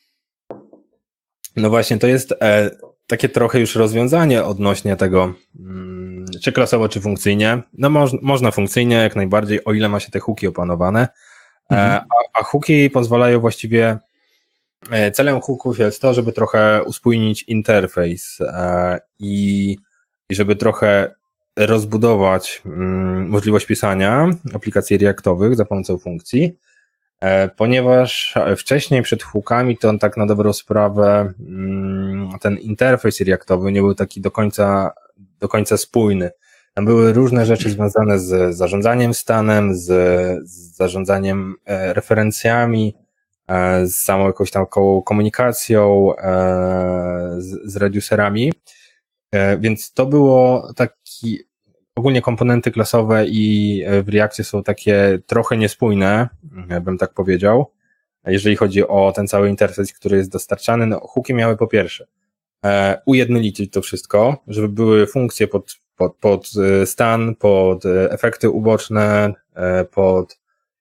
No właśnie, to jest e, takie trochę już rozwiązanie odnośnie tego, mm, czy klasowo, czy funkcyjnie. No moż, można funkcyjnie jak najbardziej, o ile ma się te hooki opanowane. Mhm. E, a, a hooki pozwalają właściwie, e, celem hooków jest to, żeby trochę uspójnić interfejs e, i, i żeby trochę rozbudować mm, możliwość pisania aplikacji reaktowych za pomocą funkcji, e, ponieważ wcześniej przed hookami to on tak na dobrą sprawę mm, ten interfejs reaktowy nie był taki do końca, do końca spójny. Tam były różne rzeczy związane z zarządzaniem stanem, z, z zarządzaniem e, referencjami, e, z samą jakąś tam komunikacją e, z, z reducerami. Więc to było taki, ogólnie komponenty klasowe i w Reakcie są takie trochę niespójne, bym tak powiedział, jeżeli chodzi o ten cały interfejs, który jest dostarczany. No, hooki miały po pierwsze e, ujednolicić to wszystko, żeby były funkcje pod, pod, pod stan, pod efekty uboczne, e, pod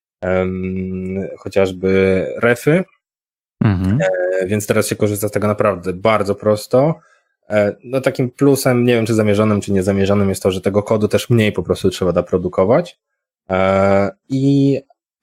um, chociażby refy, mhm. e, więc teraz się korzysta z tego naprawdę bardzo prosto. No takim plusem, nie wiem czy zamierzonym, czy niezamierzonym jest to, że tego kodu też mniej po prostu trzeba naprodukować i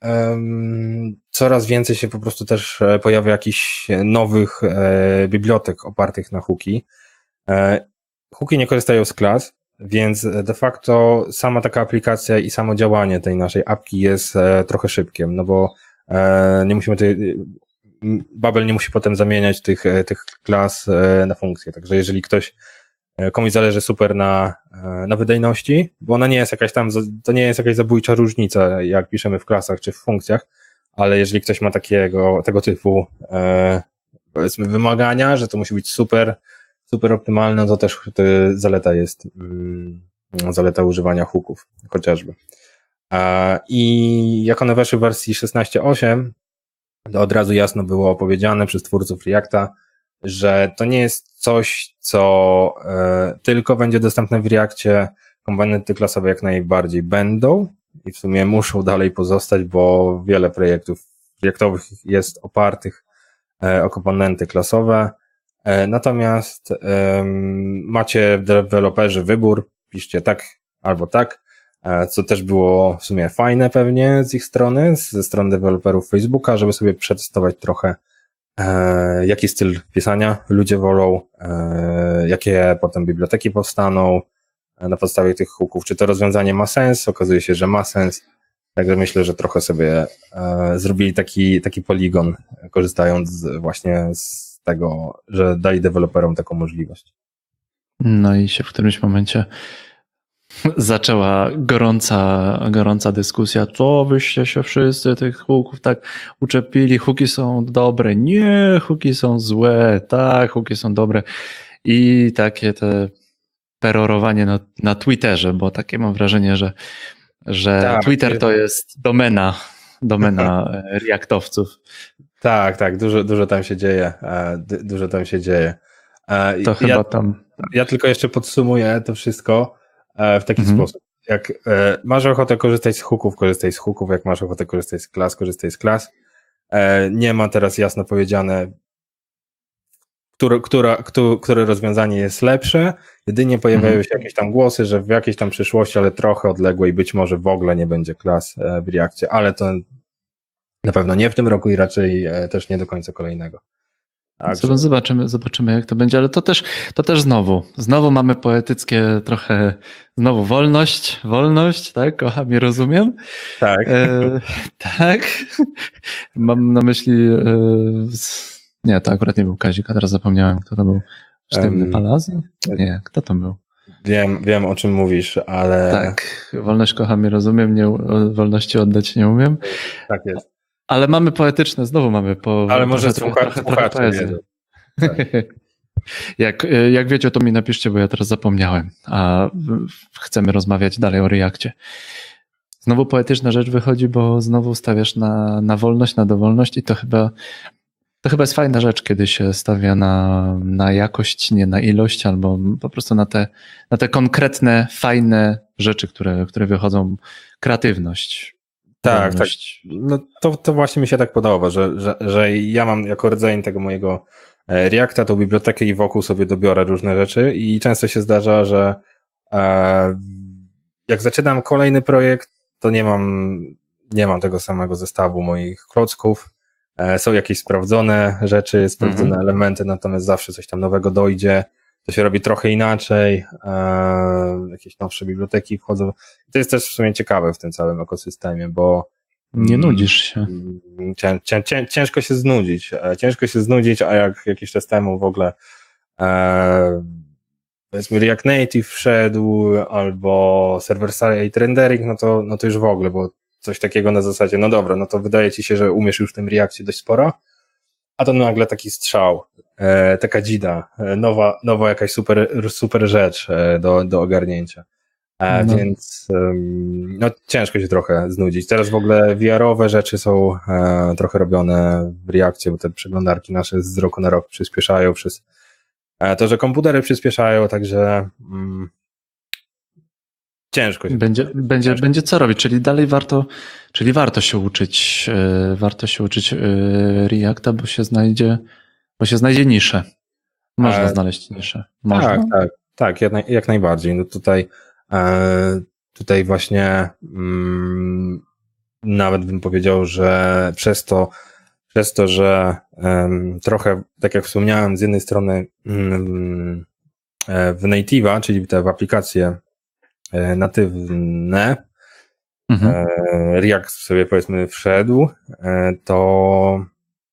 coraz więcej się po prostu też pojawia jakichś nowych bibliotek opartych na hooki. Hooki nie korzystają z klas, więc de facto sama taka aplikacja i samo działanie tej naszej apki jest trochę szybkiem, no bo nie musimy tutaj Babel nie musi potem zamieniać tych, tych klas na funkcje, także jeżeli ktoś, komuś zależy super na, na wydajności, bo ona nie jest jakaś tam, to nie jest jakaś zabójcza różnica, jak piszemy w klasach czy w funkcjach, ale jeżeli ktoś ma takiego, tego typu e, powiedzmy wymagania, że to musi być super, super optymalne, to też to zaleta jest mm, zaleta używania hooków chociażby. E, I jak one weszły w wersji szesnaście osiem, to od razu jasno było opowiedziane przez twórców Reacta, że to nie jest coś, co e, tylko będzie dostępne w Reakcie. Komponenty klasowe jak najbardziej będą i w sumie muszą dalej pozostać, bo wiele projektów reaktowych jest opartych e, o komponenty klasowe. E, natomiast e, macie deweloperzy wybór, piszcie tak albo tak, co też było w sumie fajne pewnie z ich strony, ze strony deweloperów Facebooka, żeby sobie przetestować trochę e, jaki styl pisania ludzie wolą, e, jakie potem biblioteki powstaną na podstawie tych hooków, czy to rozwiązanie ma sens, okazuje się, że ma sens, także myślę, że trochę sobie e, zrobili taki, taki poligon, korzystając z, właśnie z tego, że dali deweloperom taką możliwość. No i się w którymś momencie zaczęła gorąca, gorąca dyskusja, co wyście się wszyscy tych hooków tak uczepili, hooki są dobre, nie, hooki są złe, tak, hooki są dobre i takie te perorowanie na, na Twitterze, bo takie mam wrażenie, że, że tak, Twitter to jest domena, domena reaktowców. Tak, tak, dużo, dużo tam się dzieje, dużo tam się dzieje. To ja, chyba tam... Ja tylko jeszcze podsumuję to wszystko w taki mhm. sposób. Jak masz ochotę korzystać z hooków, korzystaj z hooków, jak masz ochotę korzystać z klas, korzystaj z klas. Nie ma teraz jasno powiedziane, które, która, które, które rozwiązanie jest lepsze, jedynie pojawiają Mhm. się jakieś tam głosy, że w jakiejś tam przyszłości, ale trochę odległej, być może w ogóle nie będzie klas w Reakcie, ale to na pewno nie w tym roku i raczej też nie do końca kolejnego. Także... Zobaczymy, zobaczymy, jak to będzie, ale to też, to też znowu, znowu mamy poetyckie trochę, znowu wolność, wolność, tak, kocham i rozumiem. Tak. E, tak, mam na myśli, e, nie, to akurat nie był Kazik, a teraz zapomniałem, kto to był, Sztywny Um, Palazy? Nie, kto to był? Wiem, wiem o czym mówisz, ale... Tak, wolność kocham i rozumiem, nie, wolności oddać nie umiem. Tak jest. Ale mamy poetyczne, znowu mamy po... Ale może trochę, słucha, trochę, trochę poezji. wiedzą. Tak. jak, jak wiecie, to mi napiszcie, bo ja teraz zapomniałem, a chcemy rozmawiać dalej o Reakcie. Znowu poetyczna rzecz wychodzi, bo znowu stawiasz na, na wolność, na dowolność i to chyba, to chyba jest fajna rzecz, kiedy się stawia na, na jakość, nie na ilość, albo po prostu na te, na te konkretne, fajne rzeczy, które, które wychodzą, kreatywność. Tak, tak. No to, to właśnie mi się tak podoba, że, że, że ja mam jako rdzeń tego mojego Reacta tą bibliotekę i wokół sobie dobiorę różne rzeczy i często się zdarza, że e, jak zaczynam kolejny projekt, to nie mam, nie mam tego samego zestawu moich klocków. E, są jakieś sprawdzone rzeczy, sprawdzone mm-hmm. elementy, natomiast zawsze coś tam nowego dojdzie. To się robi trochę inaczej, e, jakieś nowsze biblioteki wchodzą. To jest też w sumie ciekawe w tym całym ekosystemie, bo nie nudzisz się. Cię, cię, cię, ciężko się znudzić. Ciężko się znudzić, a jak jakiś czas temu w ogóle e, powiedzmy React Native wszedł, albo server-side rendering, no to, no to już w ogóle, bo coś takiego na zasadzie, no dobra, no to wydaje ci się, że umiesz już w tym Reakcie dość sporo, a to nagle taki strzał, e, taka dzida, e, nowa, nowa jakaś super, super rzecz e, do, do ogarnięcia. E, no. Więc um, no, ciężko się trochę znudzić. Teraz w ogóle V R-owe rzeczy są e, trochę robione w Reakcie, bo te przeglądarki nasze z roku na rok przyspieszają przez e, to, że komputery przyspieszają, także mm, ciężko się. Będzie, będzie, ciężko. będzie co robić, czyli dalej warto, czyli warto się uczyć, e, warto się uczyć e, Reacta, bo się znajdzie, bo się znajdzie niszę. Można e, znaleźć niszę. Można? Tak, tak, tak, jak, naj, jak najbardziej. No tutaj e, tutaj właśnie mm, nawet bym powiedział, że przez to, przez to, że um, trochę, tak jak wspomniałem, z jednej strony um, w native'a, czyli te w aplikacje natywne, mhm. React sobie powiedzmy wszedł, to,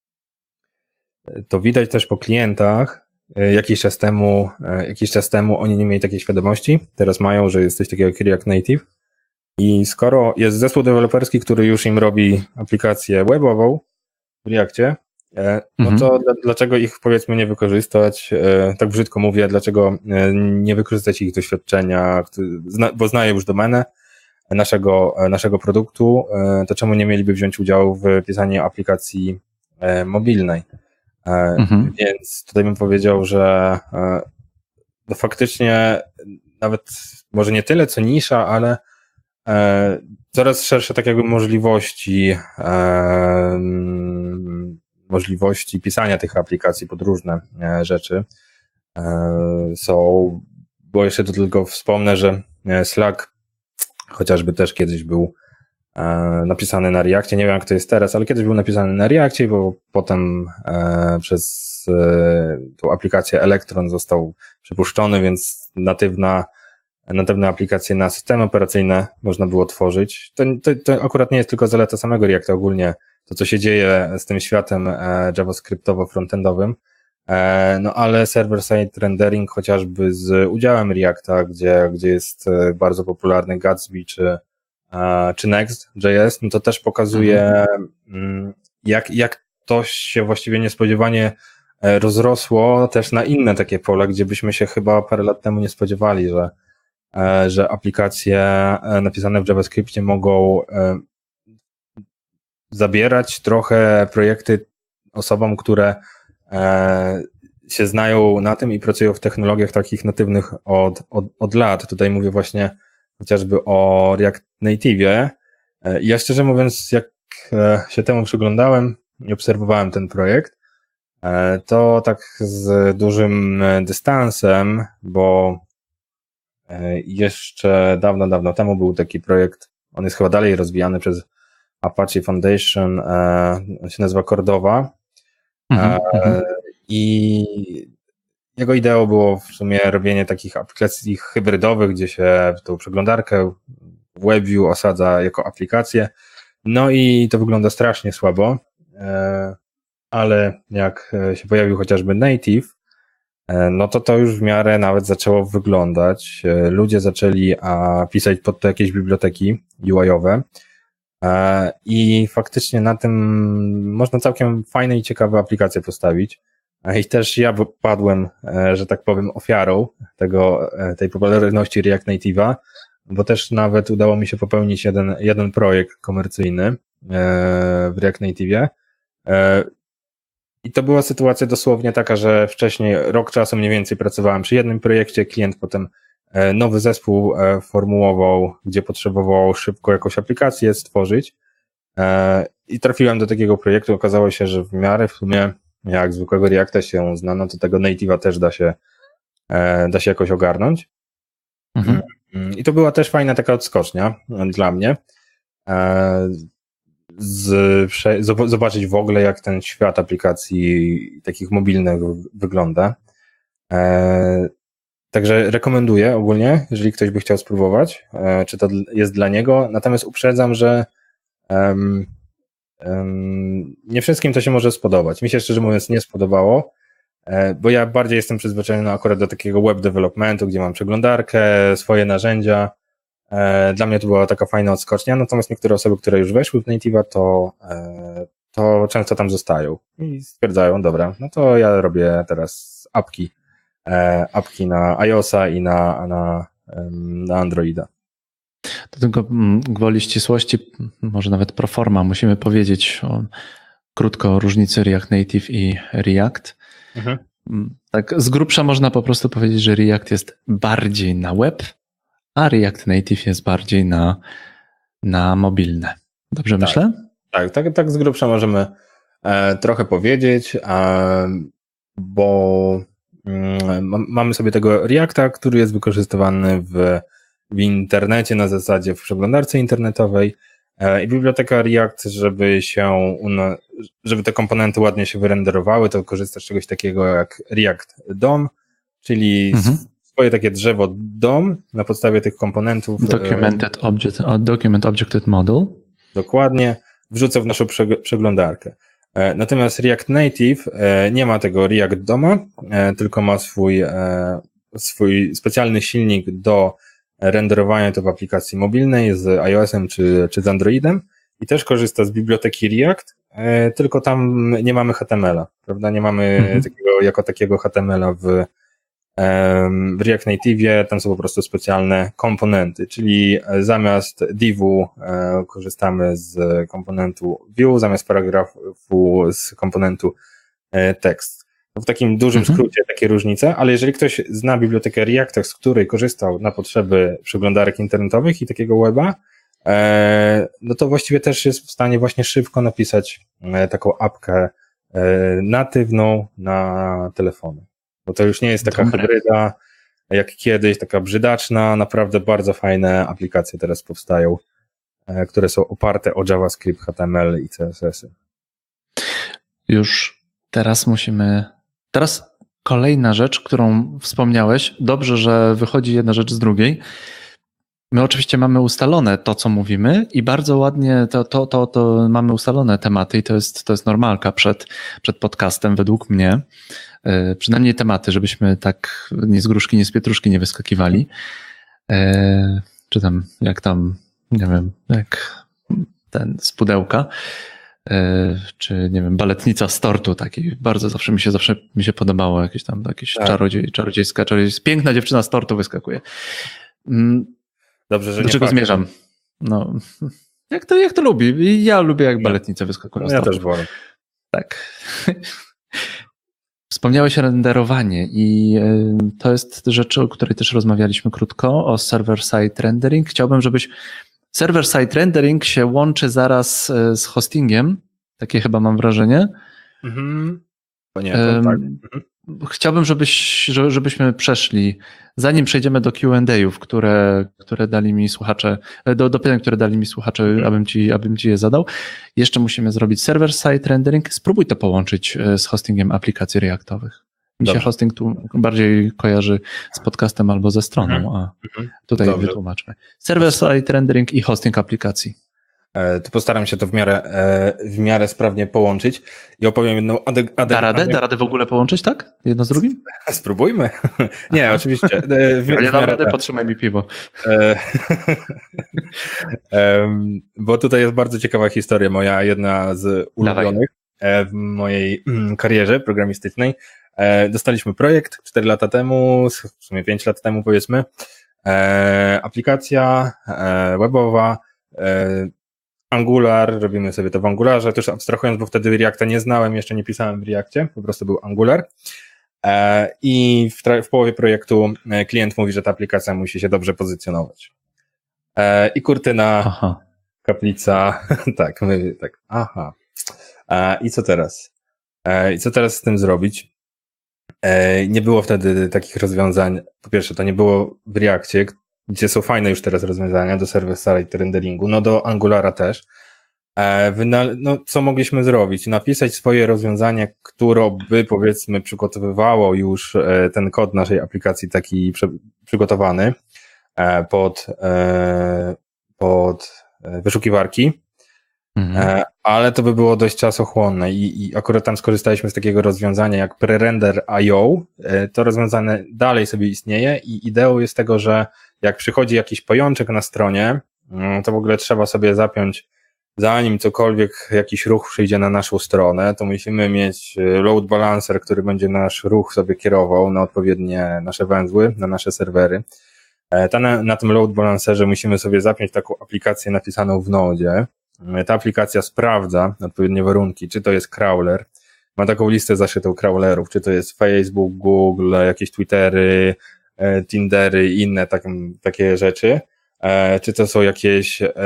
to widać też po klientach, jakiś czas temu, jakiś czas temu oni nie mieli takiej świadomości, teraz mają, że jest coś takiego jak React Native i skoro jest zespół deweloperski, który już im robi aplikację webową w Reactie, no to mhm. dlaczego ich powiedzmy nie wykorzystać, tak brzydko mówię, dlaczego nie wykorzystać ich doświadczenia, bo znają już domenę naszego, naszego produktu, to czemu nie mieliby wziąć udziału w pisaniu aplikacji mobilnej. Mhm. Więc tutaj bym powiedział, że no faktycznie nawet może nie tyle co nisza, ale coraz szersze tak jakby możliwości możliwości pisania tych aplikacji pod różne rzeczy są, bo jeszcze to tylko wspomnę, że Slack chociażby też kiedyś był napisany na Reactie, nie wiem jak to jest teraz, ale kiedyś był napisany na Reactie, bo potem przez tą aplikację Electron został przepuszczony, więc natywna, natywne aplikacje na systemy operacyjne można było tworzyć. To, to, to akurat nie jest tylko zaleta samego Reacta, ogólnie to, co się dzieje z tym światem javascriptowo-frontendowym, no ale server-side rendering chociażby z udziałem Reacta, gdzie, gdzie jest bardzo popularny Gatsby czy, czy Next.js, no to też pokazuje, mhm. jak, jak to się właściwie niespodziewanie rozrosło też na inne takie pola, gdzie byśmy się chyba parę lat temu nie spodziewali, że, że aplikacje napisane w JavaScriptie mogą zabierać trochę projekty osobom, które e, się znają na tym i pracują w technologiach takich natywnych od, od, od lat. Tutaj mówię właśnie chociażby o React Native'ie. E, ja szczerze mówiąc, jak e, się temu przyglądałem, i obserwowałem ten projekt, to tak z dużym dystansem, bo jeszcze dawno, dawno temu był taki projekt, on jest chyba dalej rozwijany przez Apache Foundation, on się nazywa Cordova mhm, i jego ideą było w sumie robienie takich aplikacji hybrydowych, gdzie się w tą przeglądarkę WebView osadza jako aplikację, no i to wygląda strasznie słabo, ale jak się pojawił chociażby Native, no to to już w miarę nawet zaczęło wyglądać. Ludzie zaczęli a, pisać pod to jakieś biblioteki U I-owe i faktycznie na tym można całkiem fajne i ciekawe aplikacje postawić. I też ja padłem, że tak powiem, ofiarą tego, tej popularności React Native'a, bo też nawet udało mi się popełnić jeden, jeden projekt komercyjny w React Native'ie. I to była sytuacja dosłownie taka, że wcześniej rok czasu mniej więcej pracowałem przy jednym projekcie, klient potem nowy zespół formułował, gdzie potrzebował szybko jakąś aplikację stworzyć i trafiłem do takiego projektu. Okazało się, że w miarę w sumie jak zwykłego Reacta się zna, no to tego Native'a też da się, da się jakoś ogarnąć. Mhm. I to była też fajna taka odskocznia dla mnie. Z, zobaczyć w ogóle, jak ten świat aplikacji takich mobilnych wygląda. E, także rekomenduję ogólnie, jeżeli ktoś by chciał spróbować, e, czy to jest dla niego. Natomiast uprzedzam, że um, um, nie wszystkim to się może spodobać. Mi się szczerze mówiąc nie spodobało, e, bo ja bardziej jestem przyzwyczajony akurat do takiego web developmentu, gdzie mam przeglądarkę, swoje narzędzia. Dla mnie to była taka fajna odskocznia, natomiast niektóre osoby, które już weszły w Native'a, to, to często tam zostają i stwierdzają, dobra, no to ja robię teraz apki, apki na iOS-a i na, na, na Androida. To tylko gwoli ścisłości, może nawet pro forma, musimy powiedzieć o, krótko o różnicy React Native i React. Mhm. Tak z grubsza można po prostu powiedzieć, że React jest bardziej na web, a React Native jest bardziej na, na mobilne. Dobrze tak, myślę? Tak, tak, tak z grubsza możemy e, trochę powiedzieć, e, bo mm, mamy sobie tego Reacta, który jest wykorzystywany w, w internecie na zasadzie w przeglądarce internetowej e, i biblioteka React, żeby się, żeby te komponenty ładnie się wyrenderowały, to korzysta z czegoś takiego jak React D O M, czyli mhm. swoje takie drzewo D O M na podstawie tych komponentów. Documented Object, Document Objected Model. Dokładnie, wrzucę w naszą przeglądarkę. Natomiast React Native nie ma tego React D O M-a, tylko ma swój, swój specjalny silnik do renderowania to w aplikacji mobilnej z iOS-em czy, czy z Androidem i też korzysta z biblioteki React, tylko tam nie mamy H T M L-a, prawda? Nie mamy mhm. takiego, jako takiego H T M L-a w W React Native'ie tam są po prostu specjalne komponenty, czyli zamiast divu korzystamy z komponentu view, zamiast paragrafu z komponentu text. W takim dużym mhm. skrócie takie różnice, ale jeżeli ktoś zna bibliotekę Reacta, z której korzystał na potrzeby przeglądarek internetowych i takiego weba, no to właściwie też jest w stanie właśnie szybko napisać taką apkę natywną na telefony. Bo to już nie jest taka Dobre. hybryda jak kiedyś, taka brzydaczna, naprawdę bardzo fajne aplikacje teraz powstają, które są oparte o JavaScript, H T M L i C S S-y. Już teraz musimy, teraz kolejna rzecz, którą wspomniałeś, dobrze, że wychodzi jedna rzecz z drugiej. My oczywiście mamy ustalone to, co mówimy i bardzo ładnie to, to, to, to mamy ustalone tematy i to jest, to jest normalka przed, przed podcastem według mnie. Yy, przynajmniej tematy, żebyśmy tak nie z gruszki, nie z pietruszki nie wyskakiwali. Yy, czy tam, jak tam, nie wiem, jak ten z pudełka, yy, czy nie wiem, baletnica z tortu, taki bardzo zawsze mi się, zawsze mi się podobało, jakieś tam, jakieś tak. czarodziej, czarodziejska, czarodziejska, piękna dziewczyna z tortu wyskakuje. Yy, Dobrze, że Do czego nie zmierzam? No, jak to, jak to lubi? Ja lubię, jak baletnice wyskakują. No, ja też wolę. Tak. Wspomniałeś renderowanie i to jest rzecz, o której też rozmawialiśmy krótko, o server-side rendering. Chciałbym, żebyś... Server-side rendering się łączy zaraz z hostingiem Takie chyba mam wrażenie. Mhm. Poniekąd, Um, tak. Mhm. Chciałbym, żebyś, żebyśmy przeszli, zanim przejdziemy do Q and A'ów, które, które dali mi słuchacze, do, do pytań, które dali mi słuchacze, Mhm. abym ci, abym ci je zadał. Jeszcze musimy zrobić server-side rendering. Spróbuj to połączyć z hostingiem aplikacji Reactowych. Mi Dobrze. się hosting tu bardziej kojarzy z podcastem albo ze stroną, Mhm. a Mhm. tutaj Dobrze. wytłumaczmy. Server-side rendering i hosting aplikacji. To postaram się to w miarę, w miarę sprawnie połączyć i opowiem jedną adek- adek- Da radę? adek- Da radę w ogóle połączyć, tak? Jedno z drugim? Spróbujmy. Nie, oczywiście. W, w Ja nie dam miarę radę, tak. potrzymaj mi piwo. E, em, Bo tutaj jest bardzo ciekawa historia, moja jedna z ulubionych e, w mojej mm, karierze programistycznej. E, Dostaliśmy projekt cztery lata temu, w sumie pięć lat temu powiedzmy. E, Aplikacja e, webowa, e, Angular, robimy sobie to w Angularze, też abstrahując, bo wtedy Reacta nie znałem, jeszcze nie pisałem w Reactie, po prostu był Angular. E, I w, tra- w połowie projektu e, klient mówi, że ta aplikacja musi się dobrze pozycjonować. E, I kurtyna, Aha. kaplica, tak, my, tak, aha. E, I co teraz? E, I co teraz z tym zrobić? E, nie było wtedy takich rozwiązań, po pierwsze, to nie było w Reactie, gdzie są fajne już teraz rozwiązania do server-side renderingu, no do Angulara też. E, wyna- no, co mogliśmy zrobić? Napisać swoje rozwiązanie, które by, powiedzmy, przygotowywało już e, ten kod naszej aplikacji taki prze- przygotowany e, pod, e, pod e, wyszukiwarki, Mhm. e, ale to by było dość czasochłonne i, i akurat tam skorzystaliśmy z takiego rozwiązania jak prerender kropka i o. E, to rozwiązanie dalej sobie istnieje i ideą jest tego, że jak przychodzi jakiś pojączek na stronie, to w ogóle trzeba sobie zapiąć, zanim cokolwiek, jakiś ruch przyjdzie na naszą stronę, to musimy mieć load balancer, który będzie nasz ruch sobie kierował na odpowiednie nasze węzły, na nasze serwery. Ta na, na tym load balancerze musimy sobie zapiąć taką aplikację napisaną w Node. Ta aplikacja sprawdza odpowiednie warunki, czy to jest crawler, ma taką listę zaszytą crawlerów, czy to jest Facebook, Google, jakieś Twittery, Tindery i inne tak, takie rzeczy, e, czy to są jakieś e,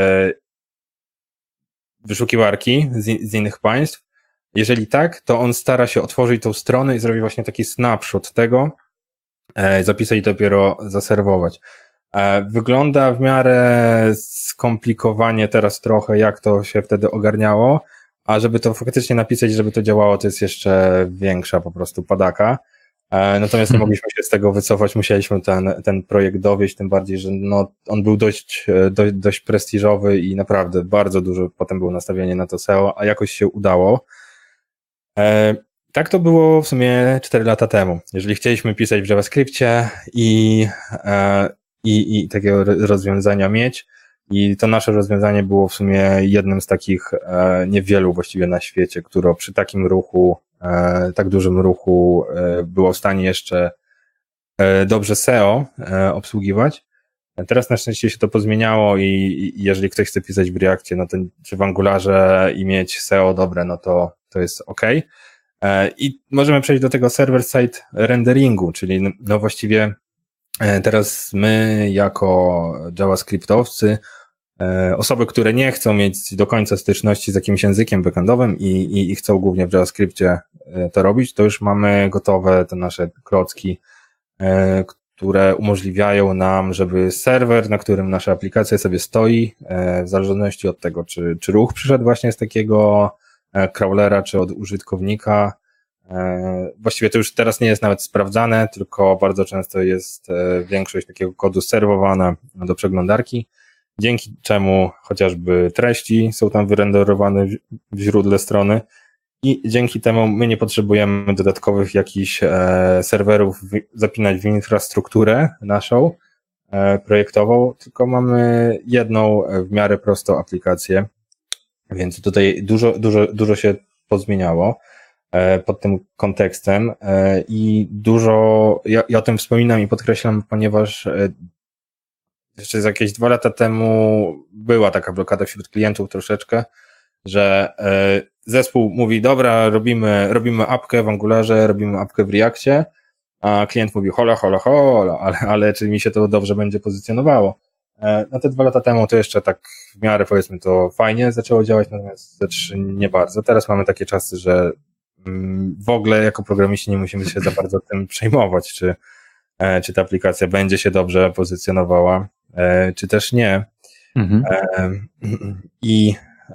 wyszukiwarki z, z innych państw. Jeżeli tak, to on stara się otworzyć tą stronę i zrobi właśnie taki snapshot tego, e, zapisać i dopiero zaserwować. E, wygląda w miarę skomplikowanie teraz trochę, jak to się wtedy ogarniało, a żeby to faktycznie napisać, żeby to działało, to jest jeszcze większa po prostu padaka. Natomiast nie mogliśmy się z tego wycofać, musieliśmy ten, ten projekt dowieść, tym bardziej, że no, on był dość, dość, dość prestiżowy i naprawdę bardzo dużo potem było nastawienie na to S E O, a jakoś się udało. E, tak to było w sumie cztery lata temu. Jeżeli chcieliśmy pisać w JavaScriptie i, e, i, i takiego rozwiązania mieć, i to nasze rozwiązanie było w sumie jednym z takich e, niewielu właściwie na świecie, które przy takim ruchu tak dużym ruchu było w stanie jeszcze dobrze S E O obsługiwać. Teraz na szczęście się to pozmieniało i, i jeżeli ktoś chce pisać w Reactie, no to czy w Angularze i mieć S E O dobre, no to, to jest ok. I możemy przejść do tego server-side renderingu, czyli no właściwie teraz my jako JavaScriptowcy, osoby, które nie chcą mieć do końca styczności z jakimś językiem backendowym i, i, i chcą głównie w JavaScriptie to robić, to już mamy gotowe te nasze klocki, które umożliwiają nam, żeby serwer, na którym nasza aplikacja sobie stoi, w zależności od tego, czy, czy ruch przyszedł właśnie z takiego crawlera, czy od użytkownika. Właściwie to już teraz nie jest nawet sprawdzane, tylko bardzo często jest większość takiego kodu serwowana do przeglądarki, dzięki czemu chociażby treści są tam wyrenderowane w źródle strony i dzięki temu my nie potrzebujemy dodatkowych jakichś e, serwerów w, zapinać w infrastrukturę naszą e, projektową, tylko mamy jedną w miarę prostą aplikację, więc tutaj dużo, dużo, dużo się pozmieniało e, pod tym kontekstem e, i dużo, ja, ja o tym wspominam i podkreślam, ponieważ e, jeszcze z jakieś dwa lata temu była taka blokada wśród klientów troszeczkę, że zespół mówi, dobra, robimy, robimy apkę w Angularze, robimy apkę w Reactie, a klient mówi, hola, hola, hola, ale, ale czy mi się to dobrze będzie pozycjonowało? no te dwa lata temu to jeszcze tak w miarę, powiedzmy, to fajnie zaczęło działać, natomiast ze trzy nie bardzo. Teraz mamy takie czasy, że w ogóle jako programiści nie musimy się za bardzo tym przejmować, czy, czy ta aplikacja będzie się dobrze pozycjonowała, czy też nie. Mhm. I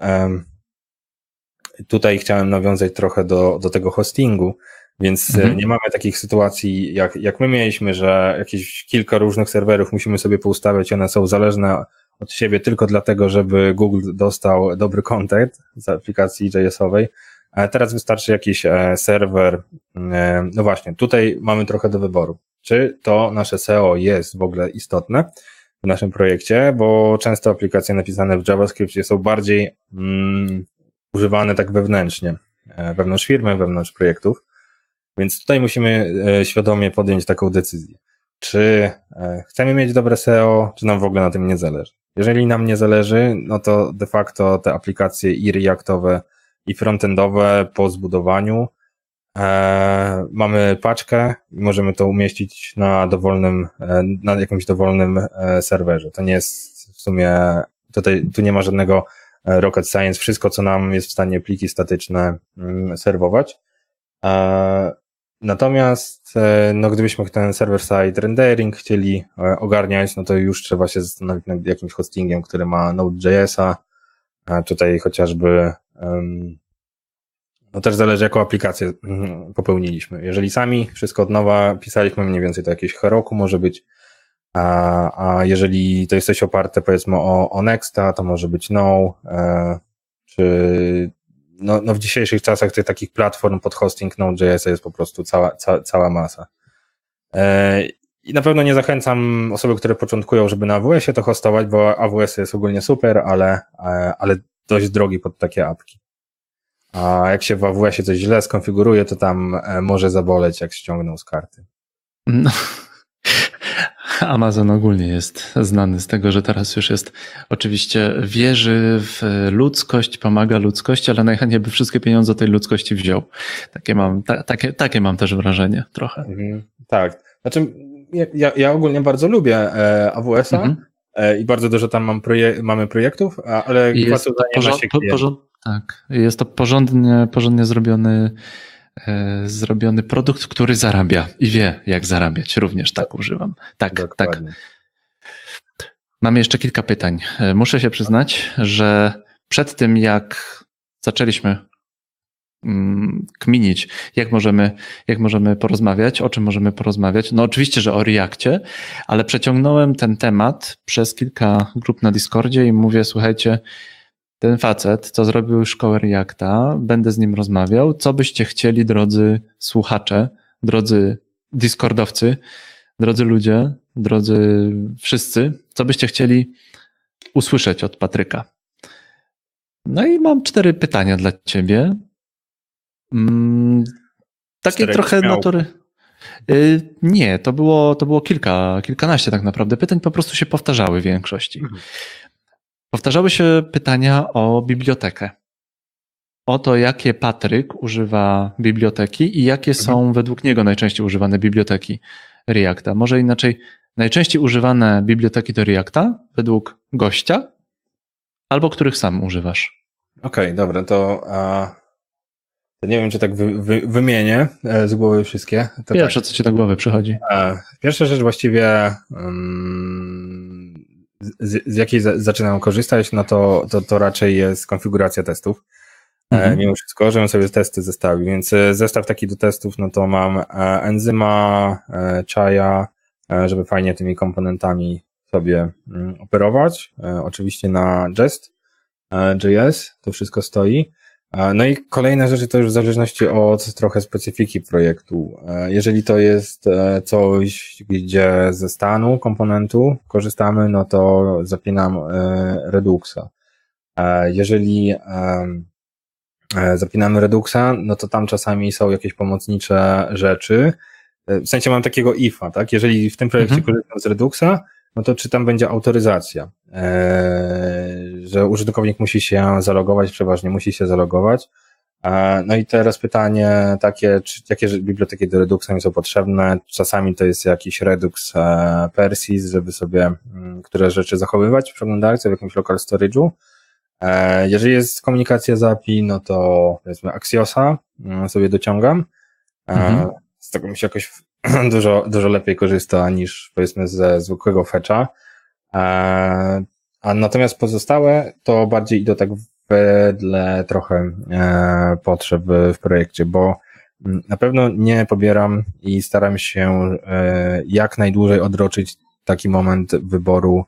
tutaj chciałem nawiązać trochę do, do tego hostingu, więc mhm. nie mamy takich sytuacji, jak, jak my mieliśmy, że jakieś kilka różnych serwerów musimy sobie poustawiać, one są zależne od siebie tylko dlatego, żeby Google dostał dobry content z aplikacji J S-owej. A teraz wystarczy jakiś serwer. No właśnie, tutaj mamy trochę do wyboru. Czy to nasze S E O jest w ogóle istotne w naszym projekcie, bo często aplikacje napisane w JavaScriptie są bardziej mm, używane tak wewnętrznie, wewnątrz firmy, wewnątrz projektów. Więc tutaj musimy świadomie podjąć taką decyzję. Czy chcemy mieć dobre S E O, czy nam w ogóle na tym nie zależy? Jeżeli nam nie zależy, no to de facto te aplikacje i reactowe, i frontendowe po zbudowaniu e, mamy paczkę i możemy to umieścić na dowolnym, e, na jakimś dowolnym e, serwerze. To nie jest w sumie, tutaj tu nie ma żadnego rocket science, wszystko co nam jest w stanie pliki statyczne mm, serwować. E, natomiast e, no gdybyśmy ten server-side rendering chcieli e, ogarniać, no to już trzeba się zastanowić nad jakimś hostingiem, który ma Node.jsa, a tutaj chociażby um, no też zależy jaką aplikację popełniliśmy. Jeżeli sami wszystko od nowa pisaliśmy, mniej więcej to jakieś Heroku może być, a, a jeżeli to jest coś oparte powiedzmy o, o Nexta, to może być No, e, czy no, no w dzisiejszych czasach tych takich platform pod hosting Node.js jest po prostu cała, ca, cała masa. E, I na pewno nie zachęcam osoby, które początkują, żeby na A W S-ie to hostować, bo A W S jest ogólnie super, ale, ale dość drogi pod takie apki. A jak się w A W S-ie coś źle skonfiguruje, to tam może zaboleć, jak ściągną z karty. No. Amazon ogólnie jest znany z tego, że teraz już jest, oczywiście wierzy w ludzkość, pomaga ludzkości, ale najchętniej by wszystkie pieniądze tej ludzkości wziął. Takie mam, ta, takie, takie mam też wrażenie trochę. Mhm, tak. Znaczy ja, ja ogólnie bardzo lubię A W S-a mhm. i bardzo dużo tam mam proje- mamy projektów, ale jest to porząd, po, porząd, tak, jest to porządnie, porządnie zrobiony e, zrobiony produkt, który zarabia i wie, jak zarabiać. Również tak używam. Tak, Dokładnie. tak. Mamy jeszcze kilka pytań. Muszę się przyznać, że przed tym, jak zaczęliśmy kminić, jak możemy, jak możemy porozmawiać, o czym możemy porozmawiać. No oczywiście, że o Reakcie, ale przeciągnąłem ten temat przez kilka grup na Discordzie i mówię, słuchajcie, ten facet, co zrobił szkołę Reacta, będę z nim rozmawiał, co byście chcieli, drodzy słuchacze, drodzy Discordowcy, drodzy ludzie, drodzy wszyscy, co byście chcieli usłyszeć od Patryka. No i mam cztery pytania dla ciebie. Mm, takie Czterech trochę śmiał. natury. Yy, nie, to było, to było kilka, kilkanaście tak naprawdę pytań, po prostu się powtarzały w większości. Mhm. Powtarzały się pytania o bibliotekę. O to, jakie Patryk używa biblioteki i jakie mhm. są według niego najczęściej używane biblioteki Reacta. Może inaczej, najczęściej używane biblioteki do Reacta według gościa, albo których sam używasz. Okej, okay, dobra, to... Uh... To nie wiem, czy tak wy, wy, wymienię z głowy wszystkie. To Pierwsze, tak. co ci do głowy przychodzi. Pierwsza rzecz właściwie, um, z, z jakiej z, zaczynam korzystać, no to, to, to raczej jest konfiguracja testów. Mhm. Mimo wszystko, żebym sobie testy zestawił. Więc zestaw taki do testów, no to mam Enzyma, Chaya, żeby fajnie tymi komponentami sobie operować. Oczywiście na Jest, J S, to wszystko stoi. No i kolejne rzeczy to już w zależności od trochę specyfiki projektu. Jeżeli to jest coś, gdzie ze stanu komponentu korzystamy, no to zapinam Reduxa. Jeżeli zapinamy Reduxa, no to tam czasami są jakieś pomocnicze rzeczy. W sensie mam takiego ifa, tak? Jeżeli w tym projekcie mhm. korzystam z Reduxa, no to czy tam będzie autoryzacja, eee, że użytkownik musi się zalogować, przeważnie musi się zalogować, No i teraz pytanie takie, czy jakie biblioteki do Reduxa mi są potrzebne? Czasami to jest jakiś Redux Persis, żeby sobie które rzeczy zachowywać w przeglądarce w jakimś local storage'u. Jeżeli jest komunikacja z A P I, no to powiedzmy Axiosa sobie dociągam. Mhm. Z tego mi się jakoś dużo, dużo lepiej korzysta niż powiedzmy ze zwykłego fetcha. A natomiast pozostałe to bardziej idą tak wedle trochę potrzeb w projekcie, bo na pewno nie pobieram i staram się jak najdłużej odroczyć taki moment wyboru,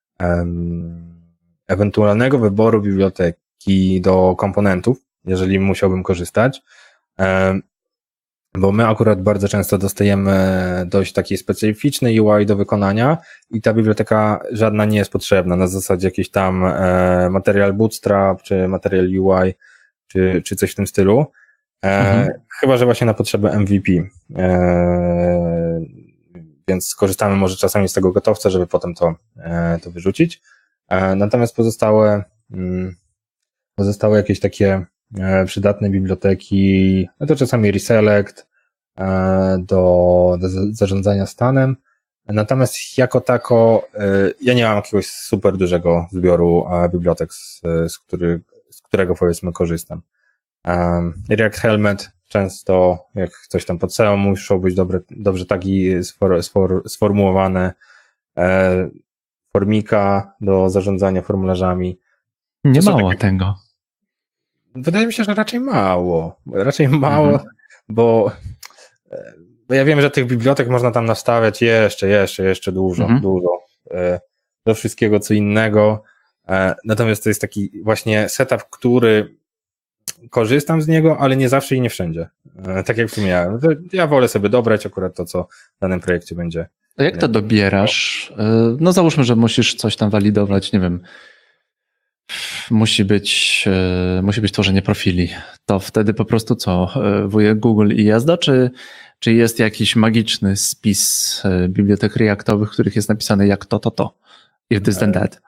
ewentualnego wyboru biblioteki do komponentów, jeżeli musiałbym korzystać, bo my akurat bardzo często dostajemy dość takiej specyficznej U I do wykonania i ta biblioteka żadna nie jest potrzebna, na zasadzie jakiś tam e, material Bootstrap, czy material U I, czy, czy coś w tym stylu, e, mhm. chyba że właśnie na potrzeby M V P, e, więc skorzystamy może czasami z tego gotowca, żeby potem to, e, to wyrzucić, e, natomiast pozostałe, mm, pozostałe jakieś takie przydatne biblioteki, no to czasami Reselect do, do zarządzania stanem. Natomiast jako tako ja nie mam jakiegoś super dużego zbioru bibliotek, z, z, który, z którego powiedzmy korzystam. React Helmet często, jak coś tam pod S E O, muszą być dobre, dobrze tagi sfor, sfor, sformułowane. Formika do zarządzania formularzami. Nie mało takie... tego. Wydaje mi się, że raczej mało. Raczej mało, mhm. bo, bo ja wiem, że tych bibliotek można tam nastawiać jeszcze, jeszcze, jeszcze dużo, mhm. dużo. Do wszystkiego co innego. Natomiast to jest taki właśnie setup, który korzystam z niego, ale nie zawsze i nie wszędzie. Tak jak wspomniałem. Ja wolę sobie dobrać akurat to, co w danym projekcie będzie. A jak to dobierasz? No załóżmy, że musisz coś tam walidować, nie wiem, Musi być, musi być tworzenie profili. To wtedy po prostu co? Wujek Google i jazda, czy, czy jest jakiś magiczny spis bibliotek reaktowych, w których jest napisane jak to, to, to? If this then that.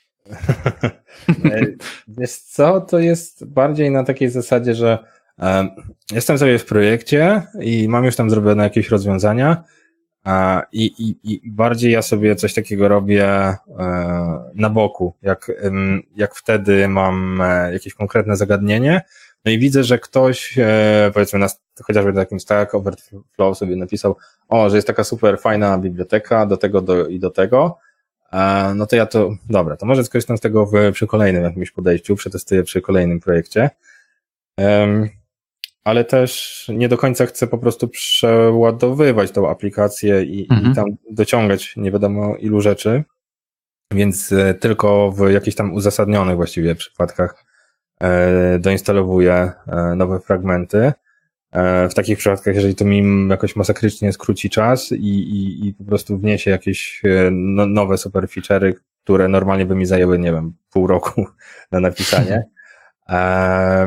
Wiesz co, to jest bardziej na takiej zasadzie, że um, jestem sobie w projekcie i mam już tam zrobione jakieś rozwiązania, I, i, i bardziej ja sobie coś takiego robię na boku, jak, jak wtedy mam jakieś konkretne zagadnienie, no i widzę, że ktoś, powiedzmy na, chociażby na takim Stack Overflow sobie napisał, o, że jest taka super fajna biblioteka do tego do, i do tego, no to ja to, dobra, to może skorzystam z tego w, przy kolejnym jakimś podejściu, przetestuję przy kolejnym projekcie. Um, ale też nie do końca chcę po prostu przeładowywać tą aplikację i, mhm. i tam dociągać nie wiadomo ilu rzeczy, więc tylko w jakichś tam uzasadnionych właściwie przypadkach e, doinstalowuję e, nowe fragmenty. E, w takich przypadkach, jeżeli to mi jakoś masakrycznie skróci czas i, i, i po prostu wniesie jakieś no, nowe super feature'y, które normalnie by mi zajęły, nie wiem, pół roku na napisanie. E,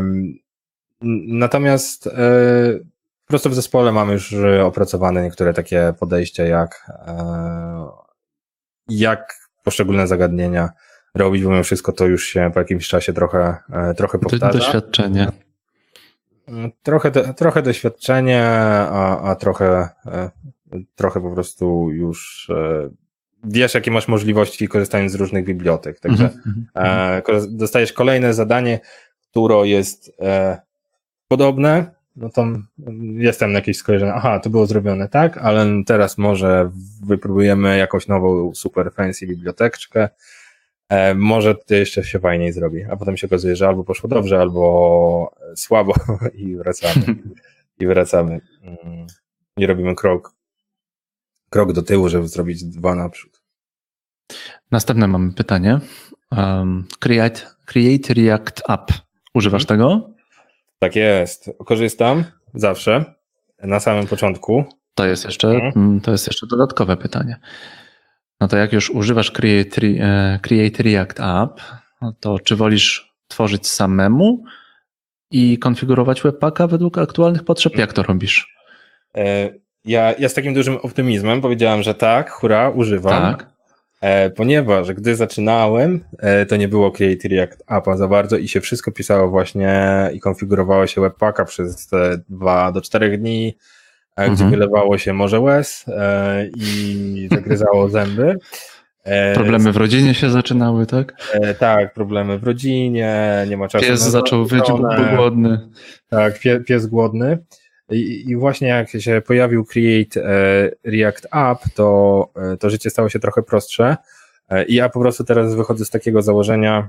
Natomiast yy, po prostu w zespole mamy już opracowane niektóre takie podejścia, jak, yy, jak poszczególne zagadnienia robić, bo mimo wszystko to już się po jakimś czasie trochę, yy, trochę powtarza. Doświadczenie. Trochę, do, trochę doświadczenie, a, a trochę, yy, trochę po prostu już yy, wiesz, jakie masz możliwości korzystając z różnych bibliotek. Także mm-hmm. yy, dostajesz kolejne zadanie, które jest yy, podobne, no to jestem na jakieś skojarzenie, aha, to było zrobione tak, ale teraz może wypróbujemy jakąś nową super fancy biblioteczkę, e, może to jeszcze się fajniej zrobi, a potem się okazuje, że albo poszło dobrze, albo słabo i wracamy. I wracamy. I robimy krok, krok do tyłu, żeby zrobić dwa naprzód. Następne mamy pytanie. Um, create, create React App. Używasz hmm. tego? Tak jest. Korzystam zawsze, na samym początku. To jest jeszcze, to jest jeszcze dodatkowe pytanie. No to jak już używasz Create, Create React App, to czy wolisz tworzyć samemu i konfigurować Webpacka według aktualnych potrzeb? Jak to robisz? Ja, ja z takim dużym optymizmem powiedziałem, że tak, hurra, używam. Tak. ponieważ gdy zaczynałem, to nie było Create React Appa za bardzo i się wszystko pisało właśnie i konfigurowało się Webpacka przez te dwa do czterech dni, mhm. gdzie wylewało się morze łez i zagryzało zęby. Problemy w rodzinie się zaczynały, tak? Tak, problemy w rodzinie, nie ma czasu. Pies zaczął wyć, bo był głodny. Tak, pie, pies głodny. I, I właśnie jak się pojawił Create React App, to, to życie stało się trochę prostsze. I ja po prostu teraz wychodzę z takiego założenia,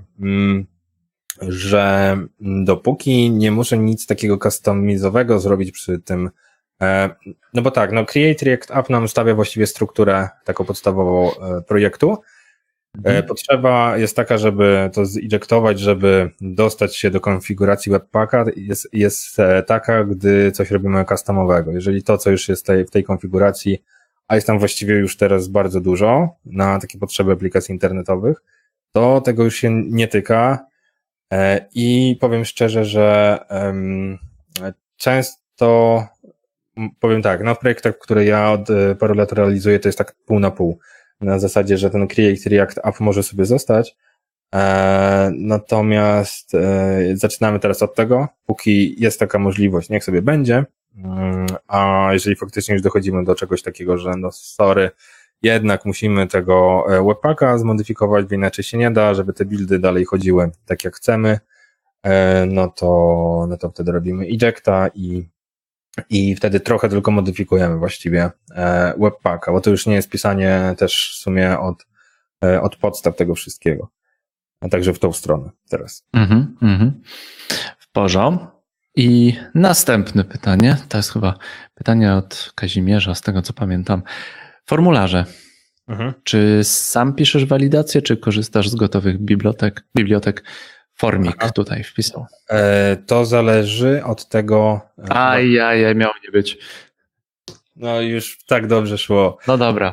że dopóki nie muszę nic takiego customizowego zrobić przy tym, no bo tak, no Create React App nam stawia właściwie strukturę taką podstawową projektu. Mhm. Potrzeba jest taka, żeby to zinjektować, żeby dostać się do konfiguracji Webpacka, jest, jest taka, gdy coś robimy customowego. Jeżeli to, co już jest tej, w tej konfiguracji, a jest tam właściwie już teraz bardzo dużo na takie potrzeby aplikacji internetowych, to tego już się nie tyka i powiem szczerze, że um, często powiem tak, no w projektach, które ja od paru lat realizuję, to jest tak pół na pół. Na zasadzie, że ten Create React App może sobie zostać. E, natomiast e, zaczynamy teraz od tego, póki jest taka możliwość, niech sobie będzie. Mm, a jeżeli faktycznie już dochodzimy do czegoś takiego, że no sorry, jednak musimy tego Webpacka zmodyfikować, bo inaczej się nie da, żeby te buildy dalej chodziły tak jak chcemy, e, no to, no to wtedy robimy ejecta i I wtedy trochę tylko modyfikujemy właściwie Webpacka, bo to już nie jest pisanie też w sumie od, od podstaw tego wszystkiego. A także w tą stronę teraz. Mhm, mhm. W porządku. I następne pytanie, to jest chyba pytanie od Kazimierza, z tego co pamiętam. Formularze. Mhm. Czy sam piszesz walidację, czy korzystasz z gotowych bibliotek, bibliotek Formik Aha. tutaj wpisał? E, to zależy od tego... Aj, aj, aj, miało nie być. No już tak dobrze szło. No dobra.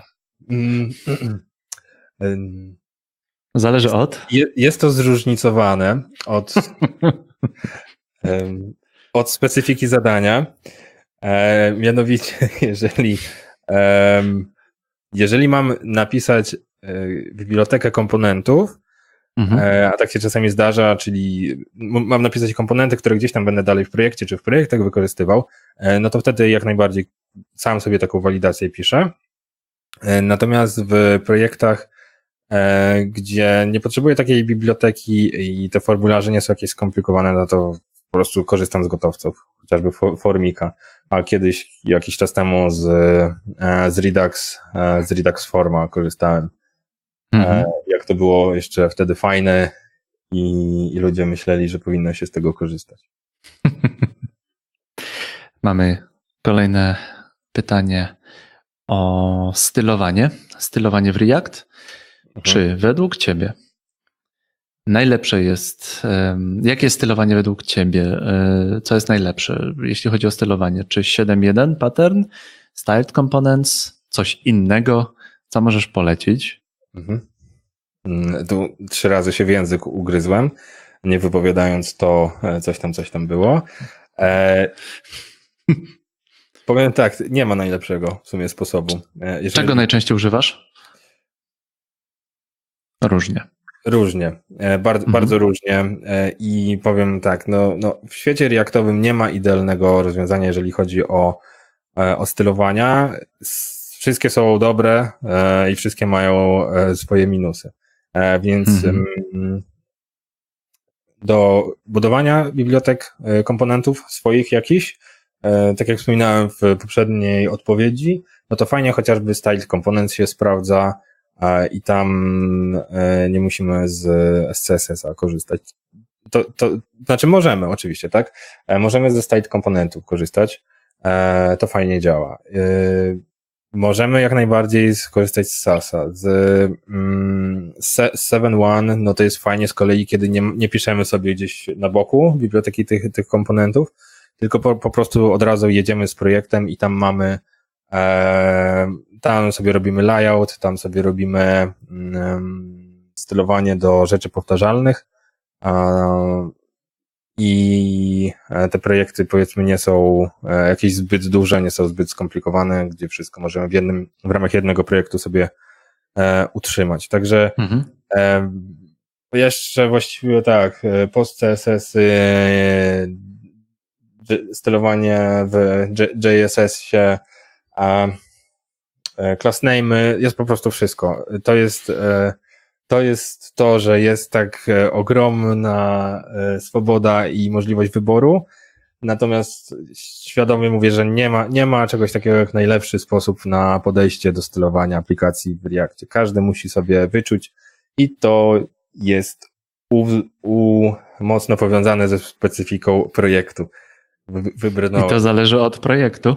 Zależy od? Je, jest to zróżnicowane od, od specyfiki zadania. E, mianowicie, jeżeli, e, jeżeli mam napisać bibliotekę komponentów, Mhm. a tak się czasami zdarza, czyli mam napisać komponenty, które gdzieś tam będę dalej w projekcie czy w projektach wykorzystywał, no to wtedy jak najbardziej sam sobie taką walidację piszę. Natomiast w projektach, gdzie nie potrzebuję takiej biblioteki i te formularze nie są jakieś skomplikowane, no to po prostu korzystam z gotowców, chociażby Formika, a kiedyś jakiś czas temu z, z Redux, z Redux Forma korzystałem. Mhm. Jak to było jeszcze wtedy fajne i, i ludzie myśleli, że powinno się z tego korzystać. Mamy kolejne pytanie o stylowanie. Stylowanie w React. Mhm. Czy według Ciebie najlepsze jest, jakie jest stylowanie według Ciebie? Co jest najlepsze, jeśli chodzi o stylowanie? Czy siedem jeden pattern, styled components, coś innego? Co możesz polecić? Mhm. Tu trzy razy się w język ugryzłem, nie wypowiadając to, coś tam, coś tam było. E, powiem tak, nie ma najlepszego w sumie sposobu. Jeżeli... Czego najczęściej używasz? Różnie. Różnie, bardzo, mhm. bardzo różnie i powiem tak, no, no w świecie reaktowym nie ma idealnego rozwiązania, jeżeli chodzi o, o stylowania. Wszystkie są dobre i wszystkie mają swoje minusy. Więc mhm. do budowania bibliotek komponentów swoich jakichś, tak jak wspominałem w poprzedniej odpowiedzi, no to fajnie chociażby styled components się sprawdza i tam nie musimy z S C S S a korzystać. To, to znaczy możemy oczywiście, tak? Możemy ze styled componentów korzystać, to fajnie działa. Możemy jak najbardziej skorzystać z Sasa. Z mm, siedem jeden, no to jest fajnie z kolei, kiedy nie, nie piszemy sobie gdzieś na boku biblioteki tych, tych komponentów, tylko po, po prostu od razu jedziemy z projektem i tam mamy, e, tam sobie robimy layout, tam sobie robimy mm, stylowanie do rzeczy powtarzalnych e, i te projekty powiedzmy nie są jakieś zbyt duże, nie są zbyt skomplikowane, gdzie wszystko możemy w jednym, w ramach jednego projektu sobie e, utrzymać. Także Mhm. e, jeszcze właściwie tak, e, post C S S, e, stylowanie w J S S-ie, a e, class name jest po prostu wszystko. To jest e, to jest to, że jest tak e, ogromna e, swoboda i możliwość wyboru. Natomiast świadomie mówię, że nie ma, nie ma czegoś takiego jak najlepszy sposób na podejście do stylowania aplikacji w Reactie. Każdy musi sobie wyczuć i to jest u, u, mocno powiązane ze specyfiką projektu. Wy, wybrnąłem. I to zależy od projektu.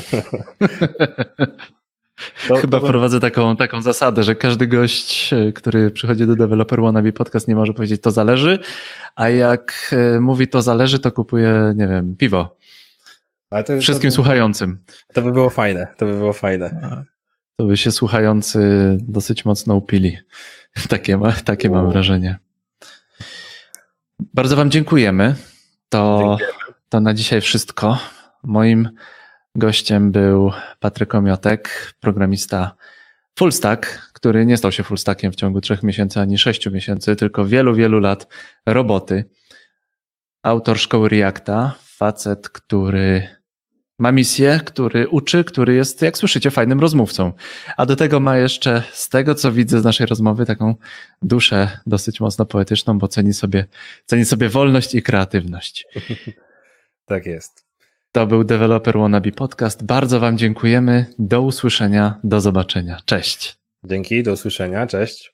To, Chyba to prowadzę taką, taką zasadę, że każdy gość, który przychodzi do Developer Wannabe Podcast, nie może powiedzieć to zależy, a jak mówi to zależy, to kupuje, nie wiem, piwo. Ale to, Wszystkim to, słuchającym. To by było fajne, to by było fajne. To by się słuchający dosyć mocno upili. Takie, ma, takie mam wrażenie. Bardzo wam dziękujemy. To, to na dzisiaj wszystko. Moim gościem był Patryk Omiotek, programista full stack, który nie stał się full stackiem w ciągu trzech miesięcy ani sześciu miesięcy, tylko wielu, wielu lat roboty. Autor szkoły Reacta, facet, który ma misję, który uczy, który jest, jak słyszycie, fajnym rozmówcą. A do tego ma jeszcze, z tego co widzę z naszej rozmowy, taką duszę dosyć mocno poetyczną, bo ceni sobie, ceni sobie wolność i kreatywność. Tak jest. To był Developer Wannabe Podcast. Bardzo wam dziękujemy. Do usłyszenia, do zobaczenia. Cześć. Dzięki, do usłyszenia. Cześć.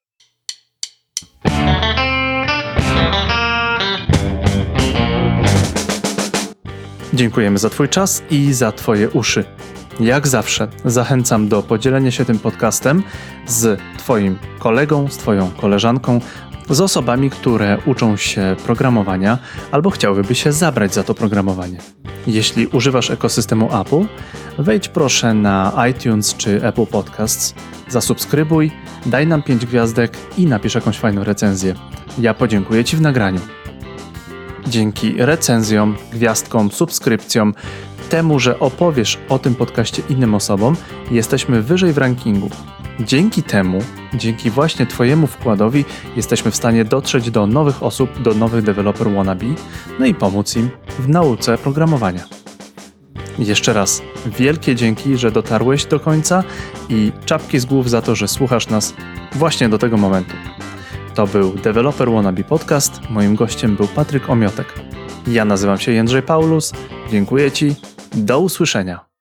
Dziękujemy za twój czas i za twoje uszy. Jak zawsze zachęcam do podzielenia się tym podcastem z twoim kolegą, z twoją koleżanką, z osobami, które uczą się programowania albo chciałyby się zabrać za to programowanie. Jeśli używasz ekosystemu Apple, wejdź proszę na iTunes czy Apple Podcasts, zasubskrybuj, daj nam pięć gwiazdek i napisz jakąś fajną recenzję. Ja podziękuję ci w nagraniu. Dzięki recenzjom, gwiazdkom, subskrypcjom, temu, że opowiesz o tym podcaście innym osobom, jesteśmy wyżej w rankingu. Dzięki temu, dzięki właśnie twojemu wkładowi jesteśmy w stanie dotrzeć do nowych osób, do nowych Developer Wannabe, no i pomóc im w nauce programowania. Jeszcze raz wielkie dzięki, że dotarłeś do końca i czapki z głów za to, że słuchasz nas właśnie do tego momentu. To był Developer Wannabe Podcast, moim gościem był Patryk Omiotek. Ja nazywam się Jędrzej Paulus, dziękuję ci, do usłyszenia.